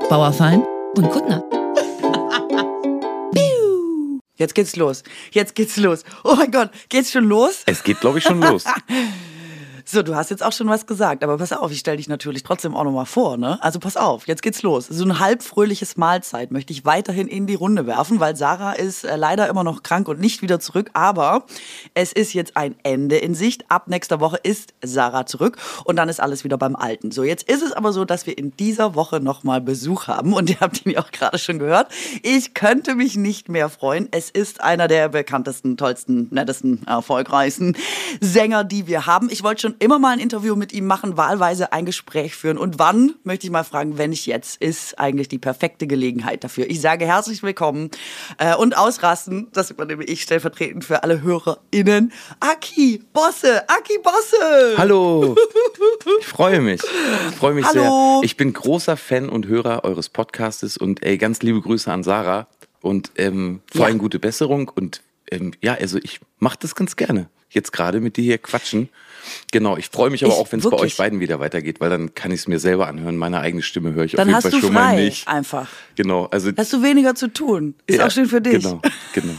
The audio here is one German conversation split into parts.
Bauerfein und Kuttner. Jetzt geht's los. Oh mein Gott, geht's schon los? Es geht, glaube ich, schon los. So, du hast jetzt auch schon was gesagt, aber pass auf, ich stelle dich natürlich trotzdem auch nochmal vor, ne? Also pass auf, jetzt geht's los. So ein halbfröhliches Mahlzeit möchte ich weiterhin in die Runde werfen, weil Sarah ist leider immer noch krank und nicht wieder zurück, aber es ist jetzt ein Ende in Sicht. Ab nächster Woche ist Sarah zurück und dann ist alles wieder beim Alten. So, jetzt ist es aber so, dass wir in dieser Woche nochmal Besuch haben und ihr habt ihn ja auch gerade schon gehört. Ich könnte mich nicht mehr freuen. Es ist einer der bekanntesten, tollsten, nettesten, erfolgreichsten Sänger, die wir haben. Ich wollte schon immer mal ein Interview mit ihm machen, wahlweise ein Gespräch führen. Und wann, möchte ich mal fragen, wenn nicht jetzt, ist eigentlich die perfekte Gelegenheit dafür. Ich sage herzlich willkommen und ausrasten, das übernehme ich stellvertretend für alle HörerInnen, Aki Bosse. Hallo, ich freue mich Hallo. sehr. Ich bin großer Fan und Hörer eures Podcastes und ganz liebe Grüße an Sarah und vor allem gute Besserung und also ich mache das ganz gerne. Jetzt gerade mit dir hier quatschen. Genau, ich freue mich aber auch, wenn es bei euch beiden wieder weitergeht, weil dann kann ich es mir selber anhören. Meine eigene Stimme höre ich auf jeden Fall schon mal nicht. Dann hast du frei einfach. Genau, also hast du weniger zu tun. Ist auch schön für dich. Genau.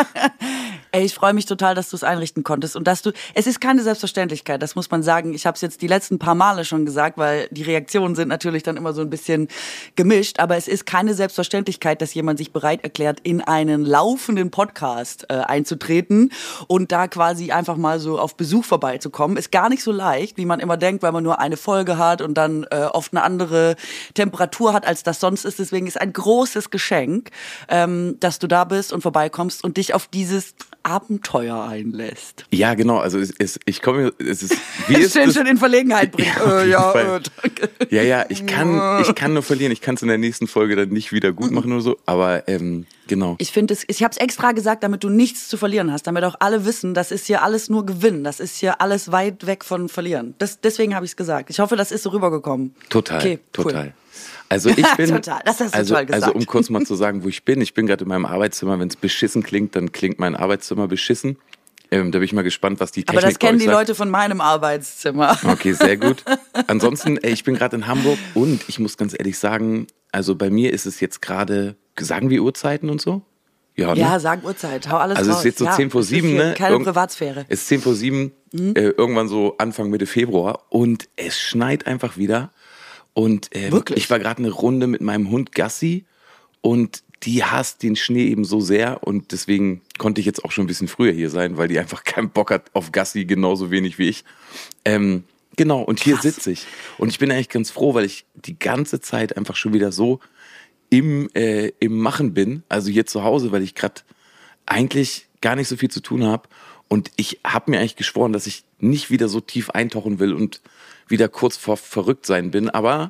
Ey, ich freue mich total, dass du es einrichten konntest und es ist keine Selbstverständlichkeit, das muss man sagen. Ich habe es jetzt die letzten paar Male schon gesagt, weil die Reaktionen sind natürlich dann immer so ein bisschen gemischt, aber es ist keine Selbstverständlichkeit, dass jemand sich bereit erklärt, in einen laufenden Podcast einzutreten und da quasi einfach mal so auf Besuch vorbeizukommen. Ist gar nicht so leicht, wie man immer denkt, weil man nur eine Folge hat und dann oft eine andere Temperatur hat, als das sonst ist. Deswegen ist ein großes Geschenk, dass du da bist und vorbeikommst und dich auf dieses Abenteuer einlässt. Ja, genau. Also ich komme, es ist wie ist schön in Verlegenheit bringen. Danke. Ja, ich kann nur verlieren. Ich kann es in der nächsten Folge dann nicht wieder gut machen oder so. Aber genau. Ich habe es extra gesagt, damit du nichts zu verlieren hast, damit auch alle wissen, das ist hier alles nur Gewinn. Das ist hier alles weit weg von Verlieren. Deswegen habe ich es gesagt. Ich hoffe, das ist so rübergekommen. Total, okay, total. Cool. Also ich bin, total. Das hast du toll gesagt. Also um kurz mal zu sagen, wo ich bin gerade in meinem Arbeitszimmer. Wenn es beschissen klingt, dann klingt mein Arbeitszimmer beschissen. Da bin ich mal gespannt, was die Technik sagt. Aber das kennen die sagt. Leute von meinem Arbeitszimmer. Okay, sehr gut. Ansonsten, ich bin gerade in Hamburg und ich muss ganz ehrlich sagen, also bei mir ist es jetzt gerade, sagen wir Uhrzeiten und so? Ja, ne? Ja, sag Uhrzeit, hau alles raus. Also es ist jetzt so 10 vor 7, ne? Keine Privatsphäre. Es ist 10 vor 7, irgendwann so Anfang Mitte Februar und es schneit einfach wieder. Und ich war gerade eine Runde mit meinem Hund Gassi und die hasst den Schnee eben so sehr und deswegen konnte ich jetzt auch schon ein bisschen früher hier sein, weil die einfach keinen Bock hat auf Gassi, genauso wenig wie ich. Genau, und hier sitze ich. Und ich bin eigentlich ganz froh, weil ich die ganze Zeit einfach schon wieder so im Machen bin, also hier zu Hause, weil ich gerade eigentlich gar nicht so viel zu tun habe. Und ich habe mir eigentlich geschworen, dass ich nicht wieder so tief eintauchen will und wieder kurz vor verrückt sein bin. Aber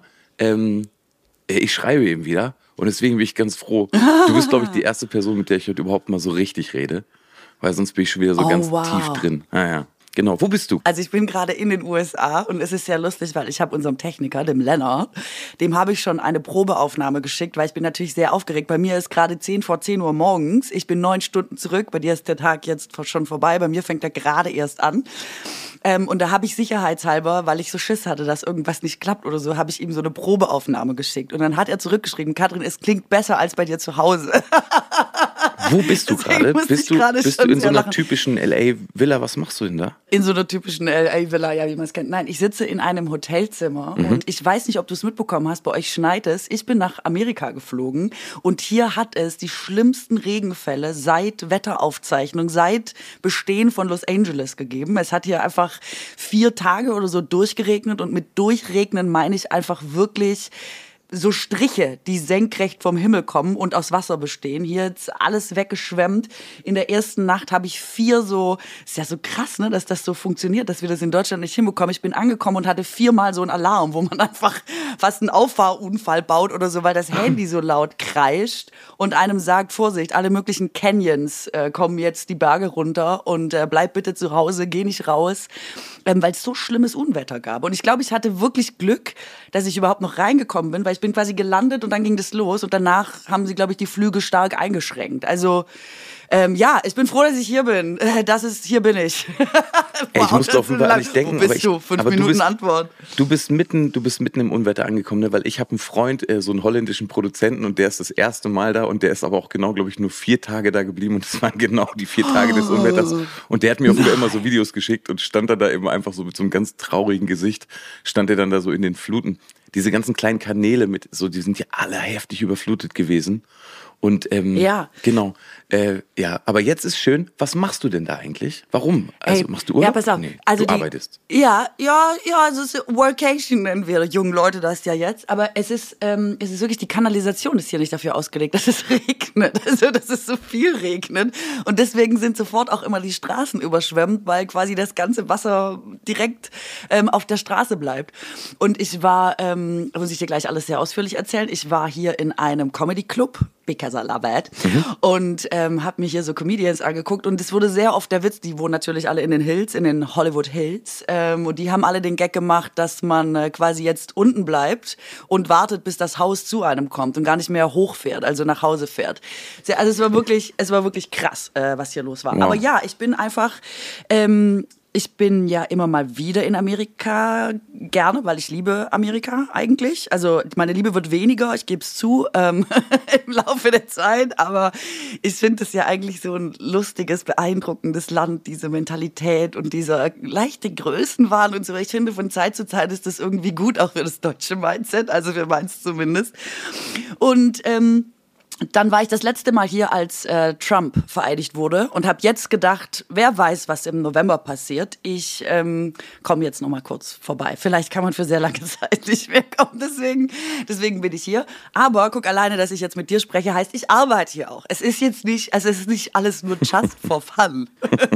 ich schreibe eben wieder und deswegen bin ich ganz froh. Du bist, glaube ich, die erste Person, mit der ich heute überhaupt mal so richtig rede. Weil sonst bin ich schon wieder so ganz tief drin. Ja. Genau, wo bist du? Also ich bin gerade in den USA und es ist sehr lustig, weil ich habe unserem Techniker, dem Lennart, dem habe ich schon eine Probeaufnahme geschickt, weil ich bin natürlich sehr aufgeregt. Bei mir ist gerade 10 vor 10 Uhr morgens, ich bin 9 Stunden zurück, bei dir ist der Tag jetzt schon vorbei, bei mir fängt er gerade erst an. Und da habe ich sicherheitshalber, weil ich so Schiss hatte, dass irgendwas nicht klappt oder so, habe ich ihm so eine Probeaufnahme geschickt. Und dann hat er zurückgeschrieben, Katrin, es klingt besser als bei dir zu Hause. Wo bist du gerade? Bist du in so einer typischen LA-Villa? Was machst du denn da? In so einer typischen LA-Villa, ja, wie man es kennt. Nein, ich sitze in einem Hotelzimmer und ich weiß nicht, ob du es mitbekommen hast, bei euch schneit es. Ich bin nach Amerika geflogen und hier hat es die schlimmsten Regenfälle seit Wetteraufzeichnung, seit Bestehen von Los Angeles gegeben. Es hat hier einfach 4 Tage oder so durchgeregnet und mit Durchregnen meine ich einfach wirklich so Striche, die senkrecht vom Himmel kommen und aus Wasser bestehen. Hier ist alles weggeschwemmt. In der ersten Nacht habe ich 4 so, ist ja so krass, ne, dass das so funktioniert, dass wir das in Deutschland nicht hinbekommen. Ich bin angekommen und hatte 4-mal so einen Alarm, wo man einfach fast einen Auffahrunfall baut oder so, weil das Handy so laut kreischt und einem sagt, Vorsicht, alle möglichen Canyons kommen jetzt die Berge runter und bleib bitte zu Hause, geh nicht raus, weil es so schlimmes Unwetter gab. Und ich glaube, ich hatte wirklich Glück, dass ich überhaupt noch reingekommen bin, weil ich bin quasi gelandet und dann ging das los und danach haben sie, glaube ich, die Flüge stark eingeschränkt. Also Ja, ich bin froh, dass ich hier bin. Hier bin ich. Ey, ich musste auf jeden Fall an dich denken. Wo bist du? 5 Minuten Antwort. Du bist mitten im Unwetter angekommen, ne? Weil ich habe einen Freund, so einen holländischen Produzenten, und der ist das erste Mal da, und der ist aber auch genau, glaube ich, nur 4 Tage da geblieben, und das waren genau die 4 Tage des Unwetters. Und der hat mir auch immer so Videos geschickt und stand da eben einfach so mit so einem ganz traurigen Gesicht, stand er dann da so in den Fluten. Diese ganzen kleinen Kanäle die sind ja alle heftig überflutet gewesen. Und ja. Genau. Ja, aber jetzt ist schön. Was machst du denn da eigentlich? Warum? Also machst du Urlaub? Ja, pass auf. Nee, also du arbeitest. Ja, also es ist Workation nennen wir jungen Leute das ja jetzt. Aber es ist wirklich, die Kanalisation ist hier nicht dafür ausgelegt, dass es regnet. Also, dass es so viel regnet. Und deswegen sind sofort auch immer die Straßen überschwemmt, weil quasi das ganze Wasser direkt auf der Straße bleibt. Und ich war, muss ich dir gleich alles sehr ausführlich erzählen, ich war hier in einem Comedy-Club, because I love it. Und habe mir hier so Comedians angeguckt, und es wurde sehr oft der Witz, die wohnen natürlich alle in den Hills, in den Hollywood Hills, und die haben alle den Gag gemacht, dass man quasi jetzt unten bleibt und wartet, bis das Haus zu einem kommt und gar nicht mehr hochfährt, also nach Hause fährt. Also es war wirklich krass, was hier los war. Wow. Aber ja, ich bin einfach... Ich bin ja immer mal wieder in Amerika, gerne, weil ich liebe Amerika eigentlich. Also meine Liebe wird weniger, ich gebe es zu, im Laufe der Zeit. Aber ich finde es ja eigentlich so ein lustiges, beeindruckendes Land, diese Mentalität und dieser leichte Größenwahn und so. Ich finde, von Zeit zu Zeit ist das irgendwie gut, auch für das deutsche Mindset, also für meins zumindest. Und dann war ich das letzte Mal hier, als Trump vereidigt wurde, und habe jetzt gedacht, wer weiß, was im November passiert. Ich komme jetzt noch mal kurz vorbei. Vielleicht kann man für sehr lange Zeit nicht mehr kommen, deswegen bin ich hier. Aber guck, alleine, dass ich jetzt mit dir spreche, heißt, ich arbeite hier auch. Es ist jetzt nicht, also es ist nicht alles nur just for fun.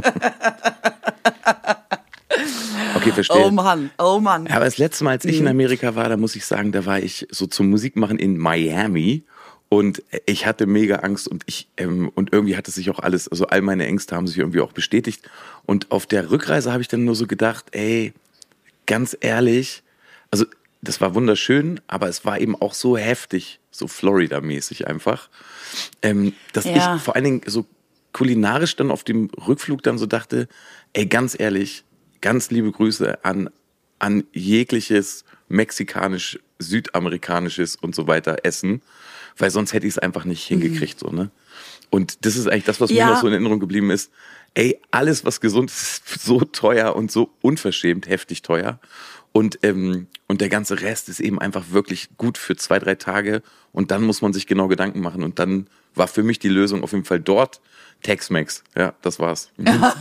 Okay, verstehe. Oh Mann. Ja, aber das letzte Mal, als ich in Amerika war, da muss ich sagen, da war ich so zum Musikmachen in Miami. Und ich hatte mega Angst, und und irgendwie hat es sich auch alles, also all meine Ängste haben sich irgendwie auch bestätigt. Und auf der Rückreise habe ich dann nur so gedacht, ey, ganz ehrlich, also das war wunderschön, aber es war eben auch so heftig, so Florida-mäßig einfach, dass ich vor allen Dingen so kulinarisch dann auf dem Rückflug dann so dachte, ey, ganz ehrlich, ganz liebe Grüße an jegliches mexikanisch, südamerikanisches und so weiter Essen, weil sonst hätte ich es einfach nicht hingekriegt, so, ne? Und das ist eigentlich das, was mir noch so in Erinnerung geblieben ist. Ey, alles, was gesund ist, ist so teuer und so unverschämt heftig teuer. Und der ganze Rest ist eben einfach wirklich gut für 2, 3 Tage. Und dann muss man sich genau Gedanken machen. Und dann war für mich die Lösung auf jeden Fall dort Tex-Mex. Ja, das war's.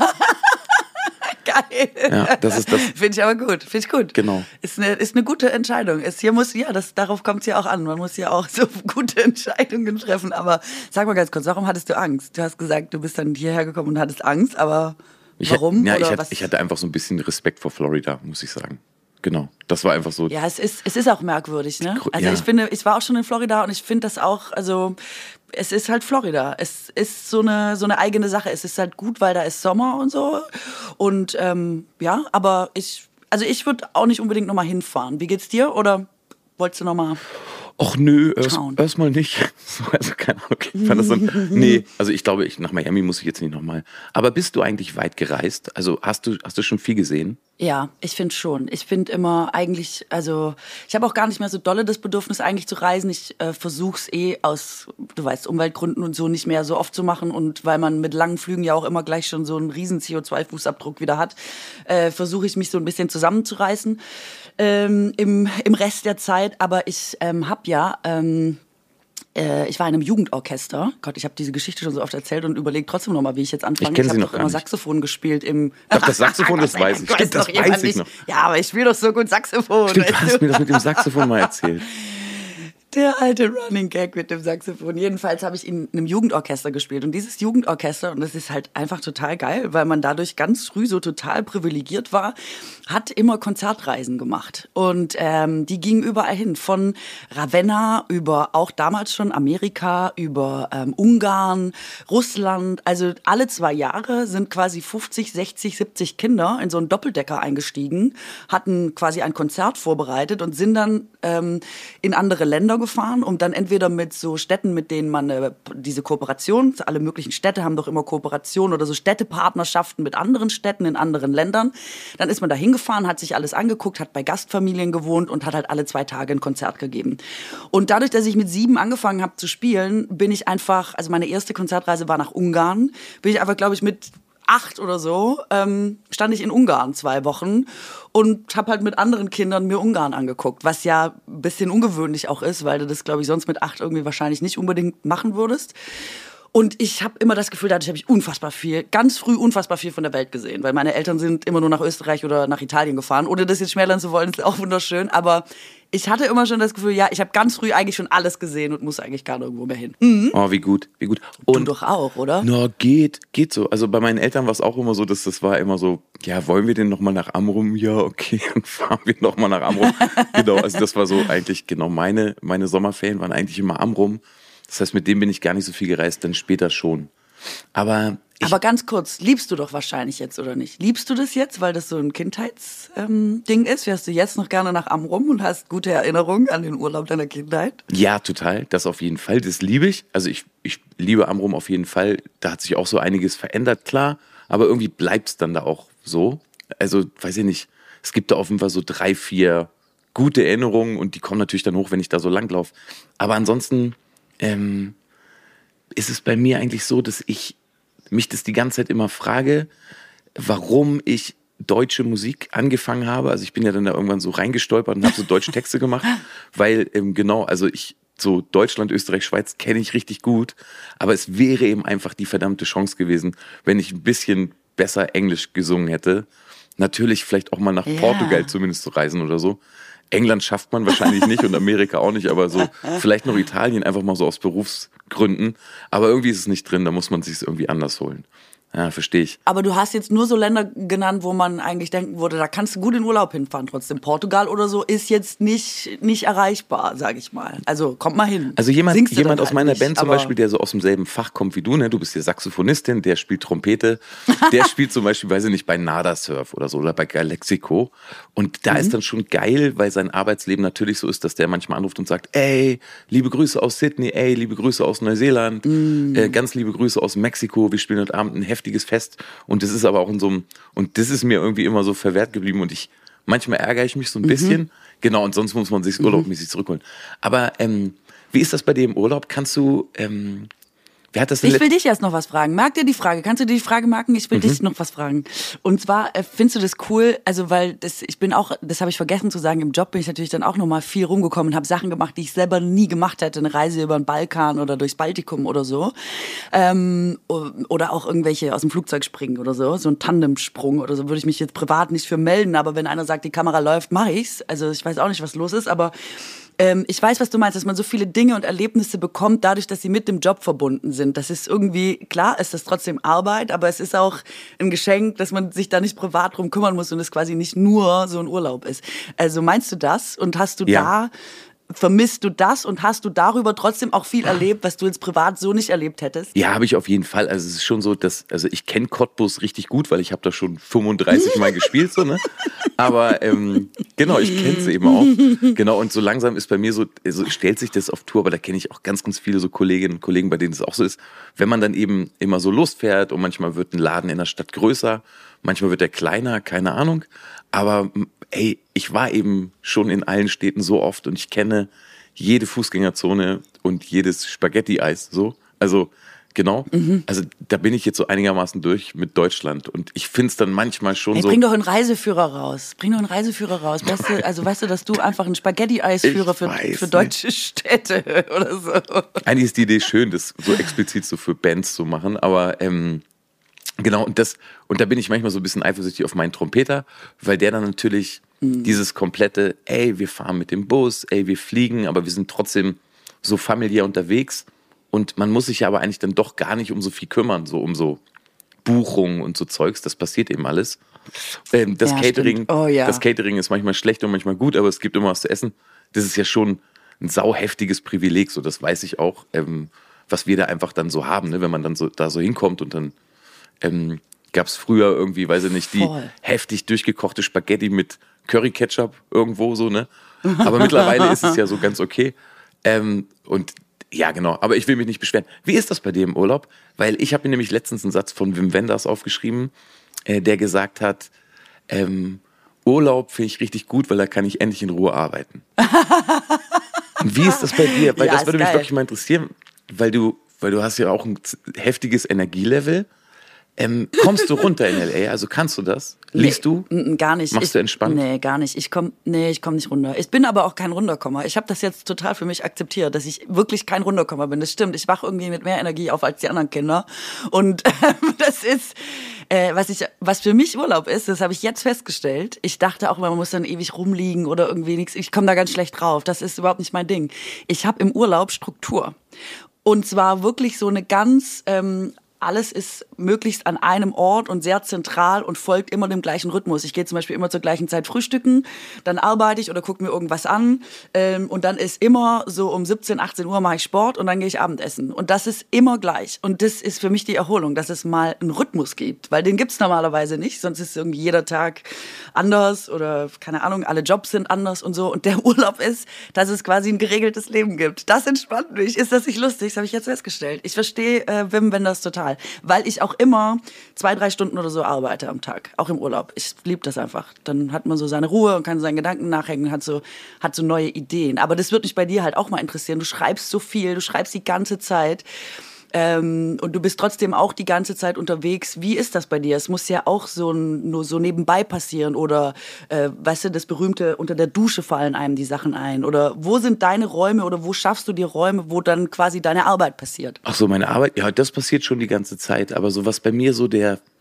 Geil. Ja, das ist das. Finde ich aber gut. Finde ich gut. Genau. Ist eine gute Entscheidung. Darauf kommt es ja auch an. Man muss ja auch so gute Entscheidungen treffen. Aber sag mal ganz kurz, warum hattest du Angst? Du hast gesagt, du bist dann hierher gekommen und hattest Angst, aber warum? Ich hatte einfach so ein bisschen Respekt vor Florida, muss ich sagen. Genau, das war einfach so. Ja, es ist auch merkwürdig, ne? Also ich finde, ich war auch schon in Florida, und ich finde das auch, also es ist halt Florida. Es ist so eine eigene Sache. Es ist halt gut, weil da ist Sommer und so. Und aber ich würde auch nicht unbedingt nochmal hinfahren. Wie geht's dir? Oder wolltest du nochmal? Och nö, erstmal nicht. Also keine Ahnung. Ich fand das so, nee, also ich glaube, nach Miami muss ich jetzt nicht nochmal. Aber bist du eigentlich weit gereist? Also hast du schon viel gesehen? Ja, ich finde schon. Ich finde immer eigentlich, also ich habe auch gar nicht mehr so dolle das Bedürfnis eigentlich zu reisen. Ich versuch's aus, du weißt, Umweltgründen und so nicht mehr so oft zu machen, und weil man mit langen Flügen ja auch immer gleich schon so einen riesen CO2-Fußabdruck wieder hat, versuche ich mich so ein bisschen zusammenzureißen im Rest der Zeit. Aber ich ich war in einem Jugendorchester. Gott, ich habe diese Geschichte schon so oft erzählt und überlege trotzdem nochmal, wie ich jetzt anfange. Ich habe doch immer Saxophon gespielt im... Doch, das Saxophon, das weiß ich. Stimmt, das weiß ich noch. Ja, aber ich spiele doch so gut Saxophon. Stimmt, du hast mir das mit dem Saxophon mal erzählt. Der alte Running Gag mit dem Saxophon. Jedenfalls habe ich in einem Jugendorchester gespielt. Und dieses Jugendorchester, und das ist halt einfach total geil, weil man dadurch ganz früh so total privilegiert war, hat immer Konzertreisen gemacht. Und die gingen überall hin. Von Ravenna über auch damals schon Amerika, über Ungarn, Russland. Also alle 2 Jahre sind quasi 50, 60, 70 Kinder in so einen Doppeldecker eingestiegen, hatten quasi ein Konzert vorbereitet und sind dann in andere Länder Länder gefahren, um dann entweder mit so Städten, mit denen man diese Kooperation, alle möglichen Städte haben doch immer Kooperationen oder so Städtepartnerschaften mit anderen Städten in anderen Ländern. Dann ist man da hingefahren, hat sich alles angeguckt, hat bei Gastfamilien gewohnt und hat halt alle 2 Tage ein Konzert gegeben. Und dadurch, dass ich mit 7 angefangen habe zu spielen, bin ich einfach, also meine erste Konzertreise war nach Ungarn, bin ich einfach, glaube ich, mit 8 oder so, stand ich in Ungarn 2 Wochen und habe halt mit anderen Kindern mir Ungarn angeguckt, was ja ein bisschen ungewöhnlich auch ist, weil du das, glaube ich, sonst mit 8 irgendwie wahrscheinlich nicht unbedingt machen würdest. Und ich habe immer das Gefühl, dadurch habe ich ganz früh unfassbar viel von der Welt gesehen, weil meine Eltern sind immer nur nach Österreich oder nach Italien gefahren, ohne das jetzt schmälern zu wollen, ist auch wunderschön, aber ich hatte immer schon das Gefühl, ja, ich habe ganz früh eigentlich schon alles gesehen und muss eigentlich gar nirgendwo mehr hin. Mhm. Oh, wie gut, wie gut. Und du doch auch, oder? Na, geht so. Also bei meinen Eltern war es auch immer so, dass das war immer so, ja, wollen wir denn nochmal nach Amrum? Ja, okay, dann fahren wir nochmal nach Amrum. Genau, also das war so eigentlich, genau, meine Sommerferien waren eigentlich immer Amrum. Das heißt, mit dem bin ich gar nicht so viel gereist, dann später schon. Aber ganz kurz, liebst du doch wahrscheinlich jetzt, oder nicht? Liebst du das jetzt, weil das so ein Kindheitsding ist? Fährst du jetzt noch gerne nach Amrum und hast gute Erinnerungen an den Urlaub deiner Kindheit? Ja, total. Das auf jeden Fall. Das liebe ich. Also ich liebe Amrum auf jeden Fall. Da hat sich auch so einiges verändert, klar. Aber irgendwie bleibt es dann da auch so. Also, weiß ich nicht. Es gibt da offenbar so 3, 4 gute Erinnerungen und die kommen natürlich dann hoch, wenn ich da so langlaufe. Aber ansonsten ist es bei mir eigentlich so, dass ich mich das die ganze Zeit immer frage, warum ich deutsche Musik angefangen habe. Also ich bin ja dann da irgendwann so reingestolpert und habe so deutsche Texte gemacht, weil genau, also ich so Deutschland, Österreich, Schweiz kenne ich richtig gut, aber es wäre eben einfach die verdammte Chance gewesen, wenn ich ein bisschen besser Englisch gesungen hätte. Natürlich vielleicht auch mal nach Portugal zumindest zu reisen oder so. England schafft man wahrscheinlich nicht und Amerika auch nicht, aber so vielleicht noch Italien, einfach mal so aus Berufsgründen. Aber irgendwie ist es nicht drin, da muss man sich irgendwie anders holen. Ja, verstehe ich. Aber du hast jetzt nur so Länder genannt, wo man eigentlich denken würde, da kannst du gut in Urlaub hinfahren. Trotzdem Portugal oder so ist jetzt nicht erreichbar, sage ich mal. Also kommt mal hin. Also jemand aus meiner Band zum Beispiel, der so aus demselben Fach kommt wie du, ne? Du bist ja Saxophonistin, der spielt Trompete. Der spielt zum Beispiel, weiß ich nicht, bei Nada Surf oder so oder bei Galexico. Und da ist dann schon geil, weil sein Arbeitsleben natürlich so ist, dass der manchmal anruft und sagt, ey, liebe Grüße aus Sydney, ey, liebe Grüße aus Neuseeland, ganz liebe Grüße aus Mexiko, wir spielen heute Abend ein heftiges Fest und das ist aber auch in so einem, und das ist mir irgendwie immer so verwehrt geblieben und manchmal ärgere ich mich so ein bisschen, genau, und sonst muss man sich urlaubmäßig zurückholen. Aber wie ist das bei dir im Urlaub? Kannst du, wer hat das denn? Ich will dich erst noch was fragen. Merk dir die Frage. Kannst du dir die Frage merken? Ich will dich noch was fragen. Und zwar, findest du das cool? Also, weil das habe ich vergessen zu sagen, im Job bin ich natürlich dann auch nochmal viel rumgekommen und habe Sachen gemacht, die ich selber nie gemacht hätte. Eine Reise über den Balkan oder durchs Baltikum oder so. Oder auch irgendwelche aus dem Flugzeug springen oder so. So ein Tandemsprung oder so würde ich mich jetzt privat nicht für melden. Aber wenn einer sagt, die Kamera läuft, mache ich's. Also, ich weiß auch nicht, was los ist, aber ich weiß, was du meinst, dass man so viele Dinge und Erlebnisse bekommt, dadurch, dass sie mit dem Job verbunden sind. Das ist irgendwie, klar, ist das trotzdem Arbeit, aber es ist auch ein Geschenk, dass man sich da nicht privat drum kümmern muss und es quasi nicht nur so ein Urlaub ist. Also meinst du das? Und hast du vermisst du das und hast du darüber trotzdem auch viel erlebt, was du jetzt privat so nicht erlebt hättest? Ja, habe ich auf jeden Fall. Also es ist schon so, also ich kenne Cottbus richtig gut, weil ich habe da schon 35 Mal gespielt, so, ne? Aber genau, ich kenne es eben auch. Genau, und so langsam ist bei mir so stellt sich das auf Tour, aber da kenne ich auch ganz, ganz viele so Kolleginnen und Kollegen, bei denen es auch so ist. Wenn man dann eben immer so losfährt und manchmal wird ein Laden in der Stadt größer, manchmal wird er kleiner, keine Ahnung. Aber ey, ich war eben schon in allen Städten so oft und ich kenne jede Fußgängerzone und jedes Spaghetti-Eis so. Also genau, also da bin ich jetzt so einigermaßen durch mit Deutschland und ich finde es dann manchmal schon so... Bring doch einen Reiseführer raus. Weißt du, dass du einfach einen Spaghetti-Eisführer für deutsche Städte oder so... Eigentlich ist die Idee schön, das so explizit so für Bands zu machen, aber... Genau, und da bin ich manchmal so ein bisschen eifersüchtig auf meinen Trompeter, weil der dann natürlich dieses komplette, ey, wir fahren mit dem Bus, ey, wir fliegen, aber wir sind trotzdem so familiär unterwegs und man muss sich ja aber eigentlich dann doch gar nicht um so viel kümmern, so um so Buchungen und so Zeugs, das passiert eben alles. Das Catering ist manchmal schlecht und manchmal gut, aber es gibt immer was zu essen. Das ist ja schon ein sauheftiges Privileg, so das weiß ich auch, was wir da einfach dann so haben, ne, wenn man dann so da so hinkommt und dann gab es früher irgendwie, weiß ich nicht, die heftig durchgekochte Spaghetti mit Curry-Ketchup irgendwo so, ne? Aber mittlerweile ist es ja so ganz okay. Und ja, genau. Aber ich will mich nicht beschweren. Wie ist das bei dir im Urlaub? Weil ich habe mir nämlich letztens einen Satz von Wim Wenders aufgeschrieben, der gesagt hat, Urlaub finde ich richtig gut, weil da kann ich endlich in Ruhe arbeiten. Und wie ist das bei dir? Weil das würde mich wirklich mal interessieren, weil du hast ja auch ein heftiges Energielevel. Kommst du runter in L.A.? Also kannst du das? Liest du? Gar nicht. Machst du entspannt? Nee, gar nicht. Ich komm nicht runter. Ich bin aber auch kein Runterkommer. Ich habe das jetzt total für mich akzeptiert, dass ich wirklich kein Runterkommer bin. Das stimmt. Ich wache irgendwie mit mehr Energie auf als die anderen Kinder. Und das ist, was für mich Urlaub ist, das habe ich jetzt festgestellt. Ich dachte auch immer, man muss dann ewig rumliegen oder irgendwie nichts. Ich komme da ganz schlecht drauf. Das ist überhaupt nicht mein Ding. Ich habe im Urlaub Struktur. Und zwar wirklich so eine ganz... alles ist möglichst an einem Ort und sehr zentral und folgt immer dem gleichen Rhythmus. Ich gehe zum Beispiel immer zur gleichen Zeit frühstücken, dann arbeite ich oder gucke mir irgendwas an und dann ist immer so um 17, 18 Uhr mache ich Sport und dann gehe ich Abendessen. Und das ist immer gleich. Und das ist für mich die Erholung, dass es mal einen Rhythmus gibt, weil den gibt's normalerweise nicht, sonst ist irgendwie jeder Tag anders oder keine Ahnung, alle Jobs sind anders und so. Und der Urlaub ist, dass es quasi ein geregeltes Leben gibt. Das entspannt mich. Ist das nicht lustig? Das habe ich jetzt festgestellt. Ich verstehe Wim Wenders total. Weil ich auch immer 2-3 Stunden oder so arbeite am Tag, auch im Urlaub. Ich liebe das einfach. Dann hat man so seine Ruhe und kann seinen Gedanken nachhängen, hat so neue Ideen. Aber das würde mich bei dir halt auch mal interessieren. Du schreibst so viel, du schreibst die ganze Zeit. Und du bist trotzdem auch die ganze Zeit unterwegs. Wie ist das bei dir? Es muss ja auch nur so nebenbei passieren oder, weißt du, das berühmte, unter der Dusche fallen einem die Sachen ein oder wo sind deine Räume oder wo schaffst du dir Räume, wo dann quasi deine Arbeit passiert? Ach so, meine Arbeit? Ja, das passiert schon die ganze Zeit, aber so was bei mir so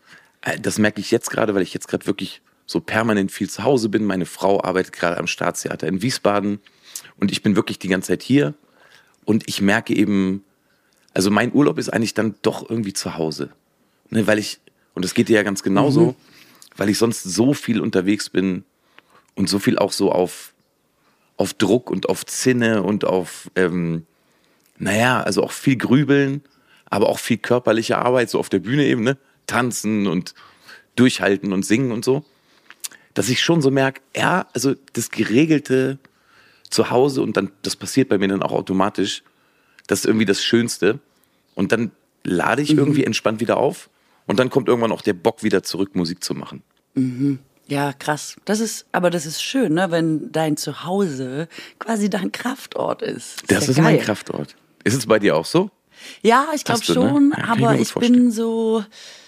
das merke ich jetzt gerade, weil ich jetzt gerade wirklich so permanent viel zu Hause bin. Meine Frau arbeitet gerade am Staatstheater in Wiesbaden und ich bin wirklich die ganze Zeit hier und ich merke eben, also mein Urlaub ist eigentlich dann doch irgendwie zu Hause. Ne, und das geht dir ja ganz genauso, weil ich sonst so viel unterwegs bin und so viel auch so auf Druck und auf Zinne und auf, also auch viel grübeln, aber auch viel körperliche Arbeit, so auf der Bühne eben, ne? Tanzen und durchhalten und singen und so. Dass ich schon so merke, ja, also das geregelte Zuhause und dann, das passiert bei mir dann auch automatisch, das ist irgendwie das Schönste. Und dann lade ich irgendwie entspannt wieder auf. Und dann kommt irgendwann auch der Bock wieder zurück, Musik zu machen. Mhm. Ja, krass. Das ist schön, ne, wenn dein Zuhause quasi dein Kraftort ist. Das ist mein Kraftort. Ist es bei dir auch so? Ja, ich glaube schon, ne? Ja, aber ich bin so...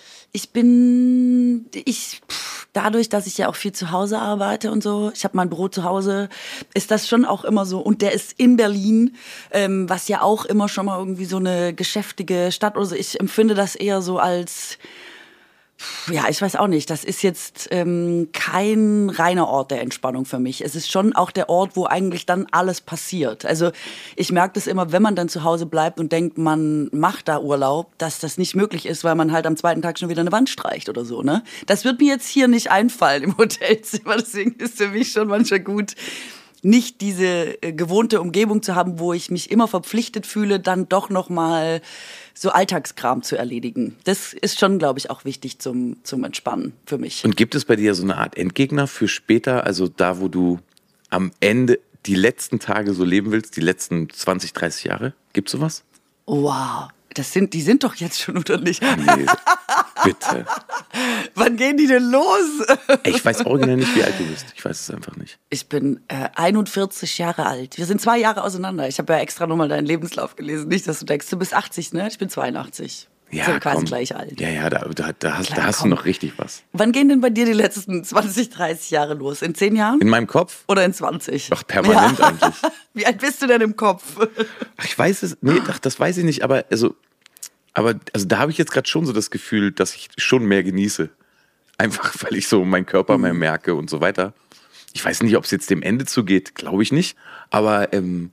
dadurch, dass ich ja auch viel zu Hause arbeite und so, ich habe mein Büro zu Hause, ist das schon auch immer so, und der ist in Berlin, was ja auch immer schon mal irgendwie so eine geschäftige Stadt oder so, ich empfinde das eher so als, ja, ich weiß auch nicht, das ist jetzt kein reiner Ort der Entspannung für mich. Es ist schon auch der Ort, wo eigentlich dann alles passiert. Also ich merke das immer, wenn man dann zu Hause bleibt und denkt, man macht da Urlaub, dass das nicht möglich ist, weil man halt am zweiten Tag schon wieder eine Wand streicht oder so, ne? Das wird mir jetzt hier nicht einfallen im Hotelzimmer, deswegen ist für mich schon manchmal gut, nicht diese gewohnte Umgebung zu haben, wo ich mich immer verpflichtet fühle, dann doch noch mal so Alltagskram zu erledigen. Das ist schon, glaube ich, auch wichtig zum Entspannen für mich. Und gibt es bei dir so eine Art Endgegner für später, also da, wo du am Ende die letzten Tage so leben willst, die letzten 20, 30 Jahre? Gibt's sowas? Wow, die sind doch jetzt schon, oder nicht? Nee, bitte. Wann gehen die denn los? Ich weiß original nicht, wie alt du bist. Ich weiß es einfach nicht. Ich bin 41 Jahre alt. Wir sind 2 Jahre auseinander. Ich habe ja extra nochmal deinen Lebenslauf gelesen. Nicht, dass du denkst, du bist 80, ne? Ich bin 82. Ja, sind quasi gleich alt. Ja, da hast du noch richtig was. Wann gehen denn bei dir die letzten 20, 30 Jahre los? In 10 Jahren? In meinem Kopf? Oder in 20? Ach, permanent ja. Eigentlich. Wie alt bist du denn im Kopf? Ach, ich weiß es, nee, das weiß ich nicht, aber da habe ich jetzt gerade schon so das Gefühl, dass ich schon mehr genieße. Einfach, weil ich so meinen Körper mehr merke und so weiter. Ich weiß nicht, ob es jetzt dem Ende zugeht, glaube ich nicht. Aber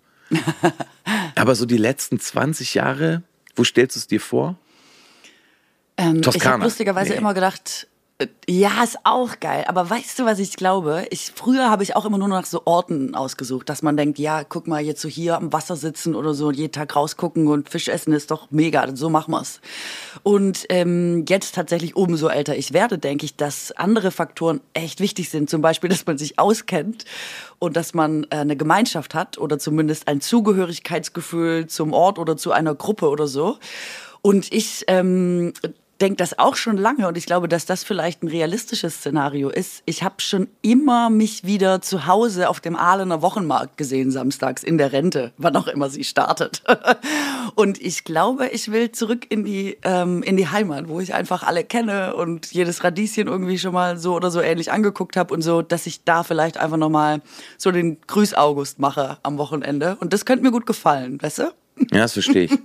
so die letzten 20 Jahre, wo stellst du es dir vor? Ich habe lustigerweise immer gedacht, Ja, ist auch geil. Aber weißt du, was ich glaube? Früher habe ich auch immer nur nach so Orten ausgesucht, dass man denkt, ja, guck mal, jetzt so hier am Wasser sitzen oder so, jeden Tag rausgucken und Fisch essen ist doch mega. So machen wir's. Und jetzt tatsächlich umso älter ich werde, denke ich, dass andere Faktoren echt wichtig sind. Zum Beispiel, dass man sich auskennt und dass man eine Gemeinschaft hat oder zumindest ein Zugehörigkeitsgefühl zum Ort oder zu einer Gruppe oder so. Und ich denke das auch schon lange und ich glaube, dass das vielleicht ein realistisches Szenario ist. Ich habe schon immer mich wieder zu Hause auf dem Ahlener Wochenmarkt gesehen, samstags in der Rente, wann auch immer sie startet. Und ich glaube, ich will zurück in die Heimat, wo ich einfach alle kenne und jedes Radieschen irgendwie schon mal so oder so ähnlich angeguckt habe und so, dass ich da vielleicht einfach nochmal so den Grüß-August mache am Wochenende. Und das könnte mir gut gefallen, weißt du? Ja, das verstehe ich.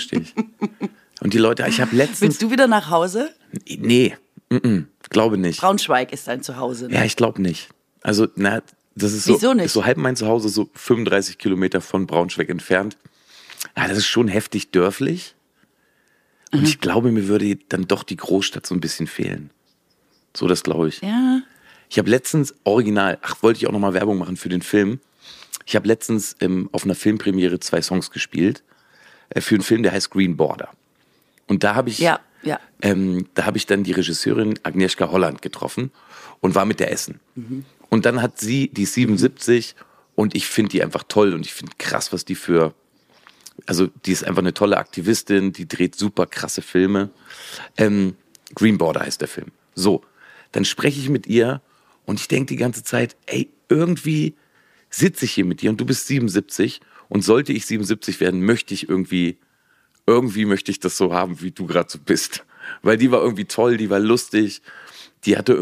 Und die Leute, ich habe letztens... Willst du wieder nach Hause? Nee, glaube nicht. Braunschweig ist dein Zuhause, ne? Ja, ich glaube nicht. Also, das ist so, Wieso nicht? Ist so halb mein Zuhause, so 35 Kilometer von Braunschweig entfernt. Ja, das ist schon heftig dörflich. Und ich glaube, mir würde dann doch die Großstadt so ein bisschen fehlen. So, das glaube ich. Ja. Ich habe letztens wollte ich auch nochmal Werbung machen für den Film. Ich habe letztens auf einer Filmpremiere 2 Songs gespielt für einen Film, der heißt Green Border. Und da habe ich, da habe ich dann die Regisseurin Agnieszka Holland getroffen und war mit der essen. Und dann hat die ist 77 und ich finde die einfach toll und ich finde krass, was die die ist einfach eine tolle Aktivistin, die dreht super krasse Filme. Green Border heißt der Film. So, dann spreche ich mit ihr und ich denke die ganze Zeit, ey, irgendwie sitze ich hier mit dir und du bist 77 und sollte ich 77 werden, möchte ich irgendwie möchte ich das so haben, wie du gerade so bist. Weil die war irgendwie toll, die war lustig, die hatte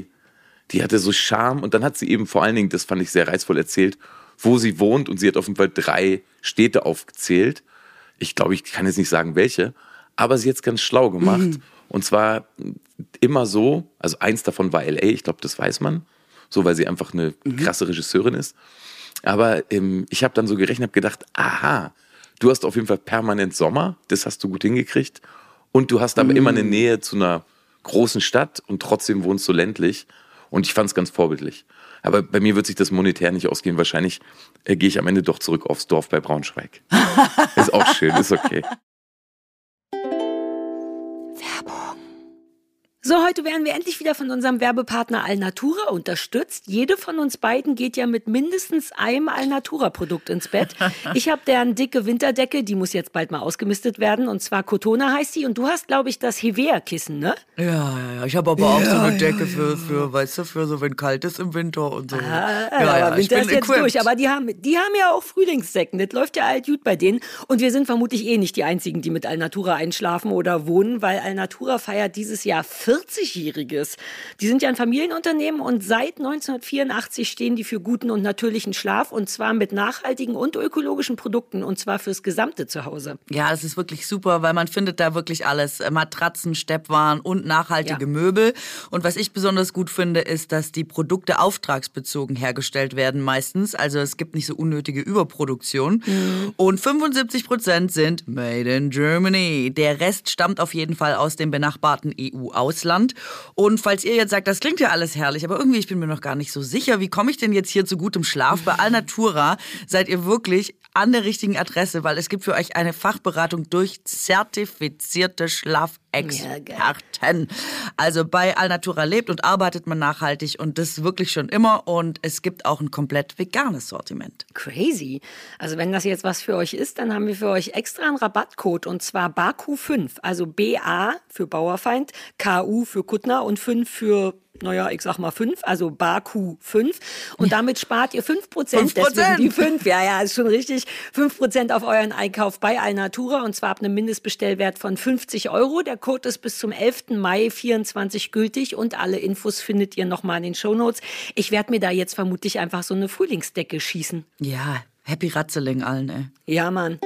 so Charme und dann hat sie eben vor allen Dingen, das fand ich sehr reizvoll erzählt, wo sie wohnt und sie hat auf jeden Fall 3 Städte aufgezählt. Ich glaube, ich kann jetzt nicht sagen, welche, aber sie hat es ganz schlau gemacht. Und zwar immer so, also eins davon war L.A., ich glaube, das weiß man, so weil sie einfach eine krasse Regisseurin ist. Aber ich habe dann so gerechnet, habe gedacht, aha, du hast auf jeden Fall permanent Sommer, das hast du gut hingekriegt. Und du hast aber immer eine Nähe zu einer großen Stadt und trotzdem wohnst du ländlich. Und ich fand es ganz vorbildlich. Aber bei mir wird sich das monetär nicht ausgehen. Wahrscheinlich gehe ich am Ende doch zurück aufs Dorf bei Braunschweig. Ist auch schön, ist okay. So, heute werden wir endlich wieder von unserem Werbepartner Alnatura unterstützt. Jede von uns beiden geht ja mit mindestens einem Alnatura-Produkt ins Bett. Ich habe deren dicke Winterdecke, die muss jetzt bald mal ausgemistet werden. Und zwar Cotona heißt die. Und du hast, glaube ich, das Hevea-Kissen, ne? Ja. Ich habe aber auch so eine Decke für, weißt du, für so, wenn kalt ist im Winter und so. Aber Winter ist jetzt durch. Aber die haben ja auch Frühlingsdecken. Das läuft ja alt gut bei denen. Und wir sind vermutlich nicht die Einzigen, die mit Alnatura einschlafen oder wohnen, weil Alnatura feiert dieses Jahr 40-Jähriges. Die sind ja ein Familienunternehmen und seit 1984 stehen die für guten und natürlichen Schlaf und zwar mit nachhaltigen und ökologischen Produkten und zwar fürs gesamte Zuhause. Ja, das ist wirklich super, weil man findet da wirklich alles. Matratzen, Steppwaren und nachhaltige Möbel. Und was ich besonders gut finde, ist, dass die Produkte auftragsbezogen hergestellt werden meistens. Also es gibt nicht so unnötige Überproduktion. Und 75% sind made in Germany. Der Rest stammt auf jeden Fall aus dem benachbarten EU-Ausland. Und falls ihr jetzt sagt, das klingt ja alles herrlich, aber irgendwie, ich bin mir noch gar nicht so sicher, wie komme ich denn jetzt hier zu gutem Schlaf? Bei Alnatura seid ihr wirklich an der richtigen Adresse, weil es gibt für euch eine Fachberatung durch zertifizierte Schlafexperten. Also bei Alnatura lebt und arbeitet man nachhaltig und das wirklich schon immer und es gibt auch ein komplett veganes Sortiment. Crazy. Also wenn das jetzt was für euch ist, dann haben wir für euch extra einen Rabattcode und zwar BAKU5, also BA für Bauerfeind, KU für Kuttner und 5 für, ich sag mal 5, also BAKU5. Und damit spart ihr 5%. 5%. Deswegen die 5. Ja, ist schon richtig. 5% auf euren Einkauf bei Alnatura und zwar ab einem Mindestbestellwert von 50 €. Der Code ist bis zum 11. Mai 24 gültig und alle Infos findet ihr nochmal in den Shownotes. Ich werde mir da jetzt vermutlich einfach so eine Frühlingsdecke schießen. Ja, happy Ratzeling allen, ey. Ja, Mann.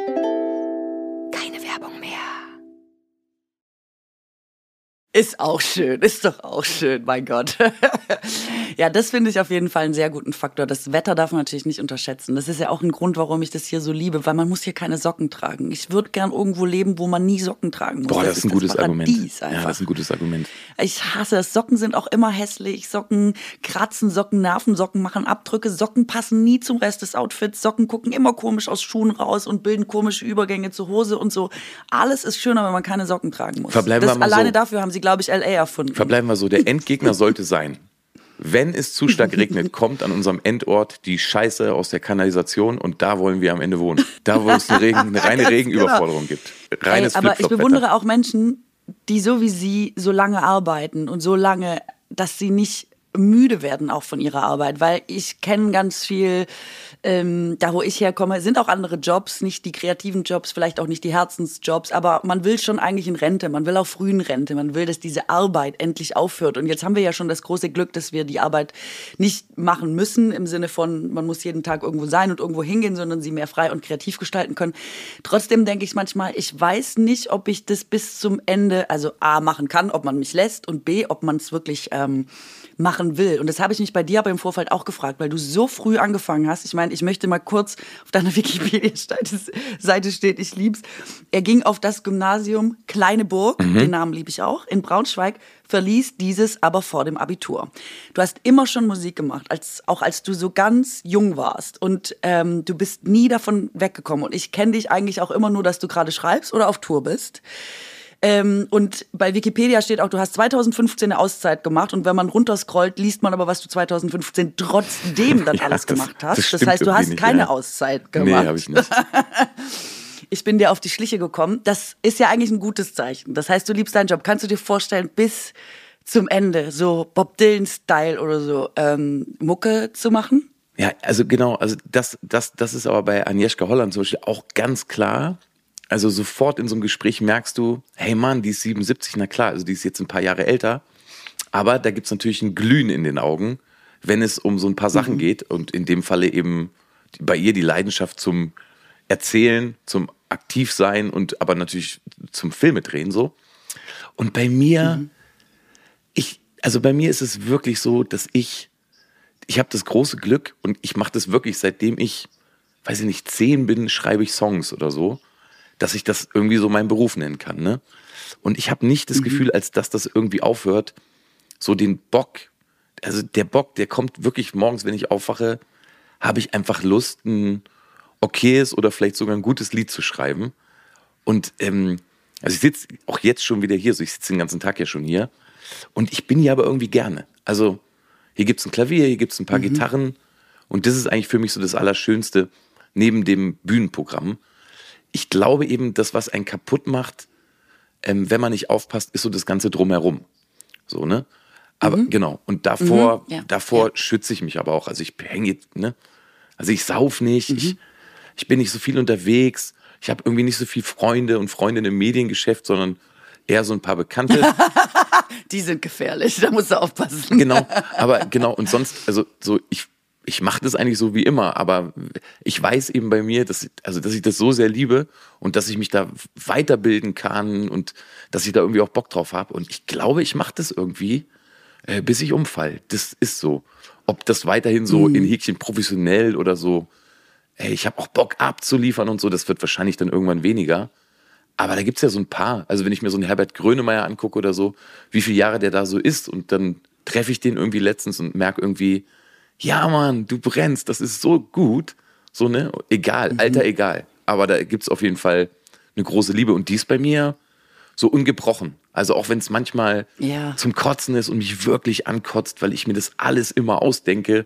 Ist auch schön, ist doch auch schön, mein Gott. Ja, das finde ich auf jeden Fall einen sehr guten Faktor. Das Wetter darf man natürlich nicht unterschätzen. Das ist ja auch ein Grund, warum ich das hier so liebe, weil man muss hier keine Socken tragen. Ich würde gern irgendwo leben, wo man nie Socken tragen muss. Boah, das ist ein gutes Argument. Einfach. Ja, das ist ein gutes Argument. Ich hasse es. Socken sind auch immer hässlich. Socken kratzen, Socken nerven, Socken machen Abdrücke. Socken passen nie zum Rest des Outfits. Socken gucken immer komisch aus Schuhen raus und bilden komische Übergänge zur Hose und so. Alles ist schöner, wenn man keine Socken tragen muss. Alleine dafür haben sie, glaube ich, LA erfunden. Verbleiben wir so, der Endgegner sollte sein: Wenn es zu stark regnet, kommt an unserem Endort die Scheiße aus der Kanalisation und da wollen wir am Ende wohnen. Da, wo es eine reine Regenüberforderung gibt. Reines aber ich bewundere auch Menschen, die so wie sie so lange arbeiten und so lange, dass sie nicht müde werden auch von ihrer Arbeit, weil ich kenne ganz viel, da wo ich herkomme, sind auch andere Jobs, nicht die kreativen Jobs, vielleicht auch nicht die Herzensjobs, aber man will schon eigentlich in Rente, man will auch früh in Rente, man will, dass diese Arbeit endlich aufhört. Und jetzt haben wir ja schon das große Glück, dass wir die Arbeit nicht machen müssen, im Sinne von, man muss jeden Tag irgendwo sein und irgendwo hingehen, sondern sie mehr frei und kreativ gestalten können. Trotzdem denke ich manchmal, ich weiß nicht, ob ich das bis zum Ende, also A, machen kann, ob man mich lässt, und B, ob man es wirklich machen will. Und das habe ich mich bei dir aber im Vorfeld auch gefragt, weil du so früh angefangen hast. Ich meine, ich möchte mal kurz, auf deiner Wikipedia-Seite steht, ich lieb's. Er ging auf das Gymnasium Kleine Burg, den Namen liebe ich auch, in Braunschweig, verließ dieses aber vor dem Abitur. Du hast immer schon Musik gemacht, auch als du so ganz jung warst. Und du bist nie davon weggekommen. Und ich kenne dich eigentlich auch immer nur, dass du gerade schreibst oder auf Tour bist. Und bei Wikipedia steht auch, du hast 2015 eine Auszeit gemacht, und wenn man runterscrollt, liest man aber, was du 2015 trotzdem dann alles gemacht hast. Das heißt, du hast keine Auszeit gemacht. Nee, habe ich nicht. Ich bin dir auf die Schliche gekommen. Das ist ja eigentlich ein gutes Zeichen. Das heißt, du liebst deinen Job. Kannst du dir vorstellen, bis zum Ende, so Bob Dylan-Style oder so, Mucke zu machen? Ja, also genau, also das ist aber bei Agnieszka Holland zum Beispiel auch ganz klar. Also sofort in so einem Gespräch merkst du, hey Mann, die ist 77, na klar, also die ist jetzt ein paar Jahre älter, aber da gibt's natürlich ein Glühen in den Augen, wenn es um so ein paar Sachen geht, und in dem Falle eben bei ihr die Leidenschaft zum Erzählen, zum Aktivsein und aber natürlich zum Filme drehen so. Und bei mir, bei mir ist es wirklich so, dass ich habe das große Glück, und ich mache das wirklich, seitdem ich, 10 bin, schreibe ich Songs oder so, dass ich das irgendwie so meinen Beruf nennen kann, ne? Und ich habe nicht das Gefühl, als dass das irgendwie aufhört, so den Bock, also der Bock, der kommt wirklich morgens, wenn ich aufwache, habe ich einfach Lust, ein okayes oder vielleicht sogar ein gutes Lied zu schreiben. Und also ich sitze auch jetzt schon wieder hier, so ich sitze den ganzen Tag ja schon hier, und ich bin hier aber irgendwie gerne. Also hier gibt's ein Klavier, hier gibt's ein paar Gitarren, und das ist eigentlich für mich so das Allerschönste neben dem Bühnenprogramm. Ich glaube eben, das, was einen kaputt macht, wenn man nicht aufpasst, ist so das Ganze drumherum. So, ne? Aber genau. Und davor schütze ich mich aber auch. Also ich hänge jetzt, ne? Also ich sauf nicht, ich bin nicht so viel unterwegs, ich habe irgendwie nicht so viel Freunde und Freundinnen im Mediengeschäft, sondern eher so ein paar Bekannte. Die sind gefährlich, da musst du aufpassen. Genau, und sonst, also so, ich mache das eigentlich so wie immer, aber ich weiß eben bei mir, dass ich das so sehr liebe und dass ich mich da weiterbilden kann und dass ich da irgendwie auch Bock drauf habe. Und ich glaube, ich mache das irgendwie, bis ich umfall. Das ist so. Ob das weiterhin so in Häkchen professionell oder so, ich habe auch Bock abzuliefern und so, das wird wahrscheinlich dann irgendwann weniger. Aber da gibt's ja so ein paar. Also wenn ich mir so einen Herbert Grönemeyer angucke oder so, wie viele Jahre der da so ist, und dann treffe ich den irgendwie letztens und merke irgendwie, ja Mann, du brennst, das ist so gut. So, ne? Egal, Alter, egal. Aber da gibt's auf jeden Fall eine große Liebe, und die ist bei mir so ungebrochen. Also auch wenn es manchmal zum Kotzen ist und mich wirklich ankotzt, weil ich mir das alles immer ausdenke,